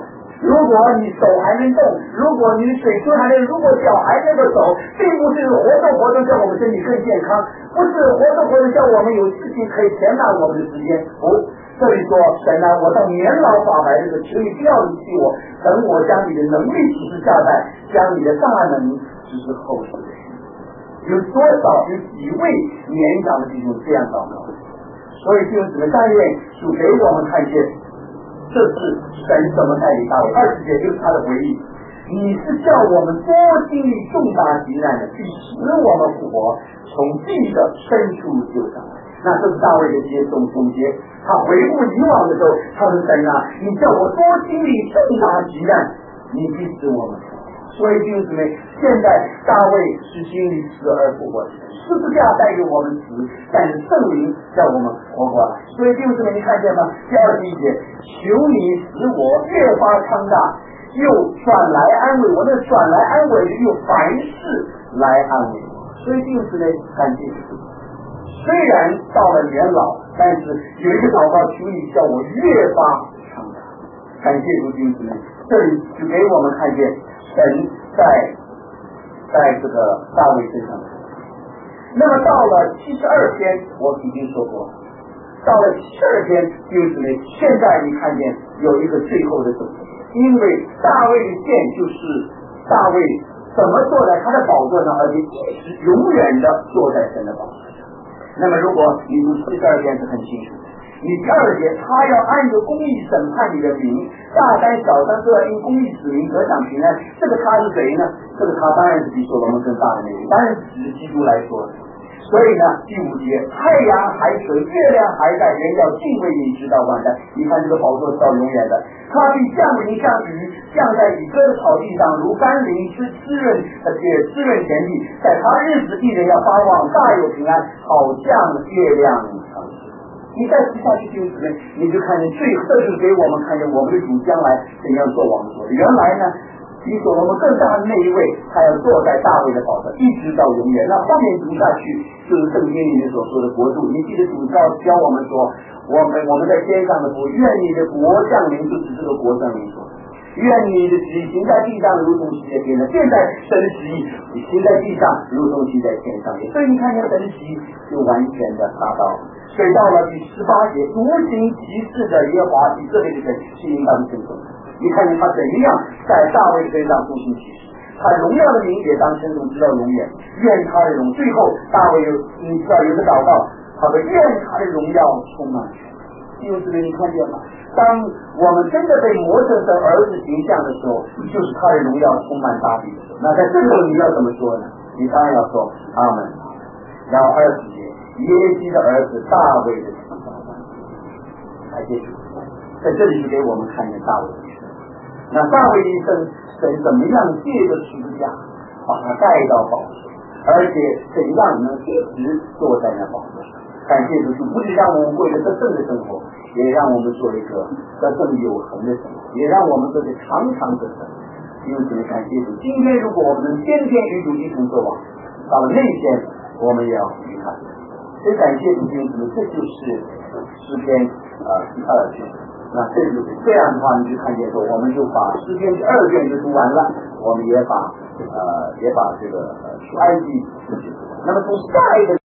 如果你手还能动，如果你水出还能，如果脚还能够走，并不是活动活动叫我们身体更健康，不是活动活动叫我们有事情可以填满我们的时间。不，这里说神啊，我到年老发白的时候，求你不要离弃我，等我将你的能力指示下代，将你的大能指示后世的人。有多少有几位年长的弟兄这样祷告？所以就怎么但愿主给我们看见，这是神怎么带领大卫。二十节就是他的回忆，你是叫我们多经历重大急难的，并使我们复活，从地的深处救上来。那这是大卫的结总总结。他回顾以往的时候，他说神啊，你叫我多经历重大急难，你必使我们。所以就是什么？现在大卫是经历死而复活的，十字架带给我们死，但是圣灵叫我们活过来。所以就是什么？你看见吗？第二十一节，求你使我越发昌大，又转来安慰我，那转来安慰又凡事来安慰我。所以就是呢，感谢主。虽然到了年老，但是有一个祷告，求你叫我越发昌大。感谢主，就是呢，这里就给我们看见。神在在这个大卫身上。那么到了七十二天，我已经说过，到了七十二天就是呢，现在你看见有一个最后的总结，因为大卫的剑就是大卫怎么坐在他的宝座上，而且一直永远的坐在神的宝座上。那么如果你读七十二天是很清楚。你第二节，他要按着公义审判你的名，大单小单都要因公义指明得享平安。这个他是谁呢？这个他当然是比所罗门更大的那个，当然是指基督来说的。所以呢，第五节，太阳还存，月亮还在，人要敬畏你直到万代。你看这个宝座是到永远的，他必降临像雨，降在以歌的草地上，如甘霖是滋润而且滋润田地。在他日子，地人要发望，大有平安，好像月亮常时。你再读下去就是呢，你就看见最后，这就是给我们看见我们的主将来怎样做王座。原来呢，比所罗门更大的那一位，他要坐在大卫的宝座，一直到永远。那后面读下去就是圣经里面所说的国度。你记得主教教我们说，我们我们在天上的国，愿你的国降临，就指这个国降临说。愿你的旨意行在地上，如同行在天上。现在神的旨意行在地上，如同行在天上。所以你看见神的旨意就完全的达到。所以到了第十八节，独行其事的耶和华以色列的神是应当称颂。你看见他怎样在大卫身上独行其事，他荣耀的名也当称颂直到永远。愿他的荣，最后大卫有你知道有个祷告，他说愿他的荣耀充满全地。弟兄姊妹，你看见吗？当我们真的被磨成成儿子形象的时候，就是他的荣耀充满大地的时候。那在这个时候你要怎么说呢？你当然要说阿门。然后二十节，耶西的儿子大卫的创造观，感谢主，在这里就给我们看见大卫的一生。那大卫的一生，神怎么样借着十字架把他带到宝座，而且怎样能一直坐在那宝座上？感谢主，不仅让我们过一个得胜的生活，也让我们做一个得胜有恒的生活，也让我们做一个长长得胜。因此，感谢主，今天如果我们能天天与主一同作王，到了那一天，我们也要与他。所以感谢主，因此这就是诗篇呃第二卷。那这就是这样的话，你就看见说，我们就把诗篇第二卷就读完了，我们也把呃也把这个呃出埃及就读完。那么从下一个。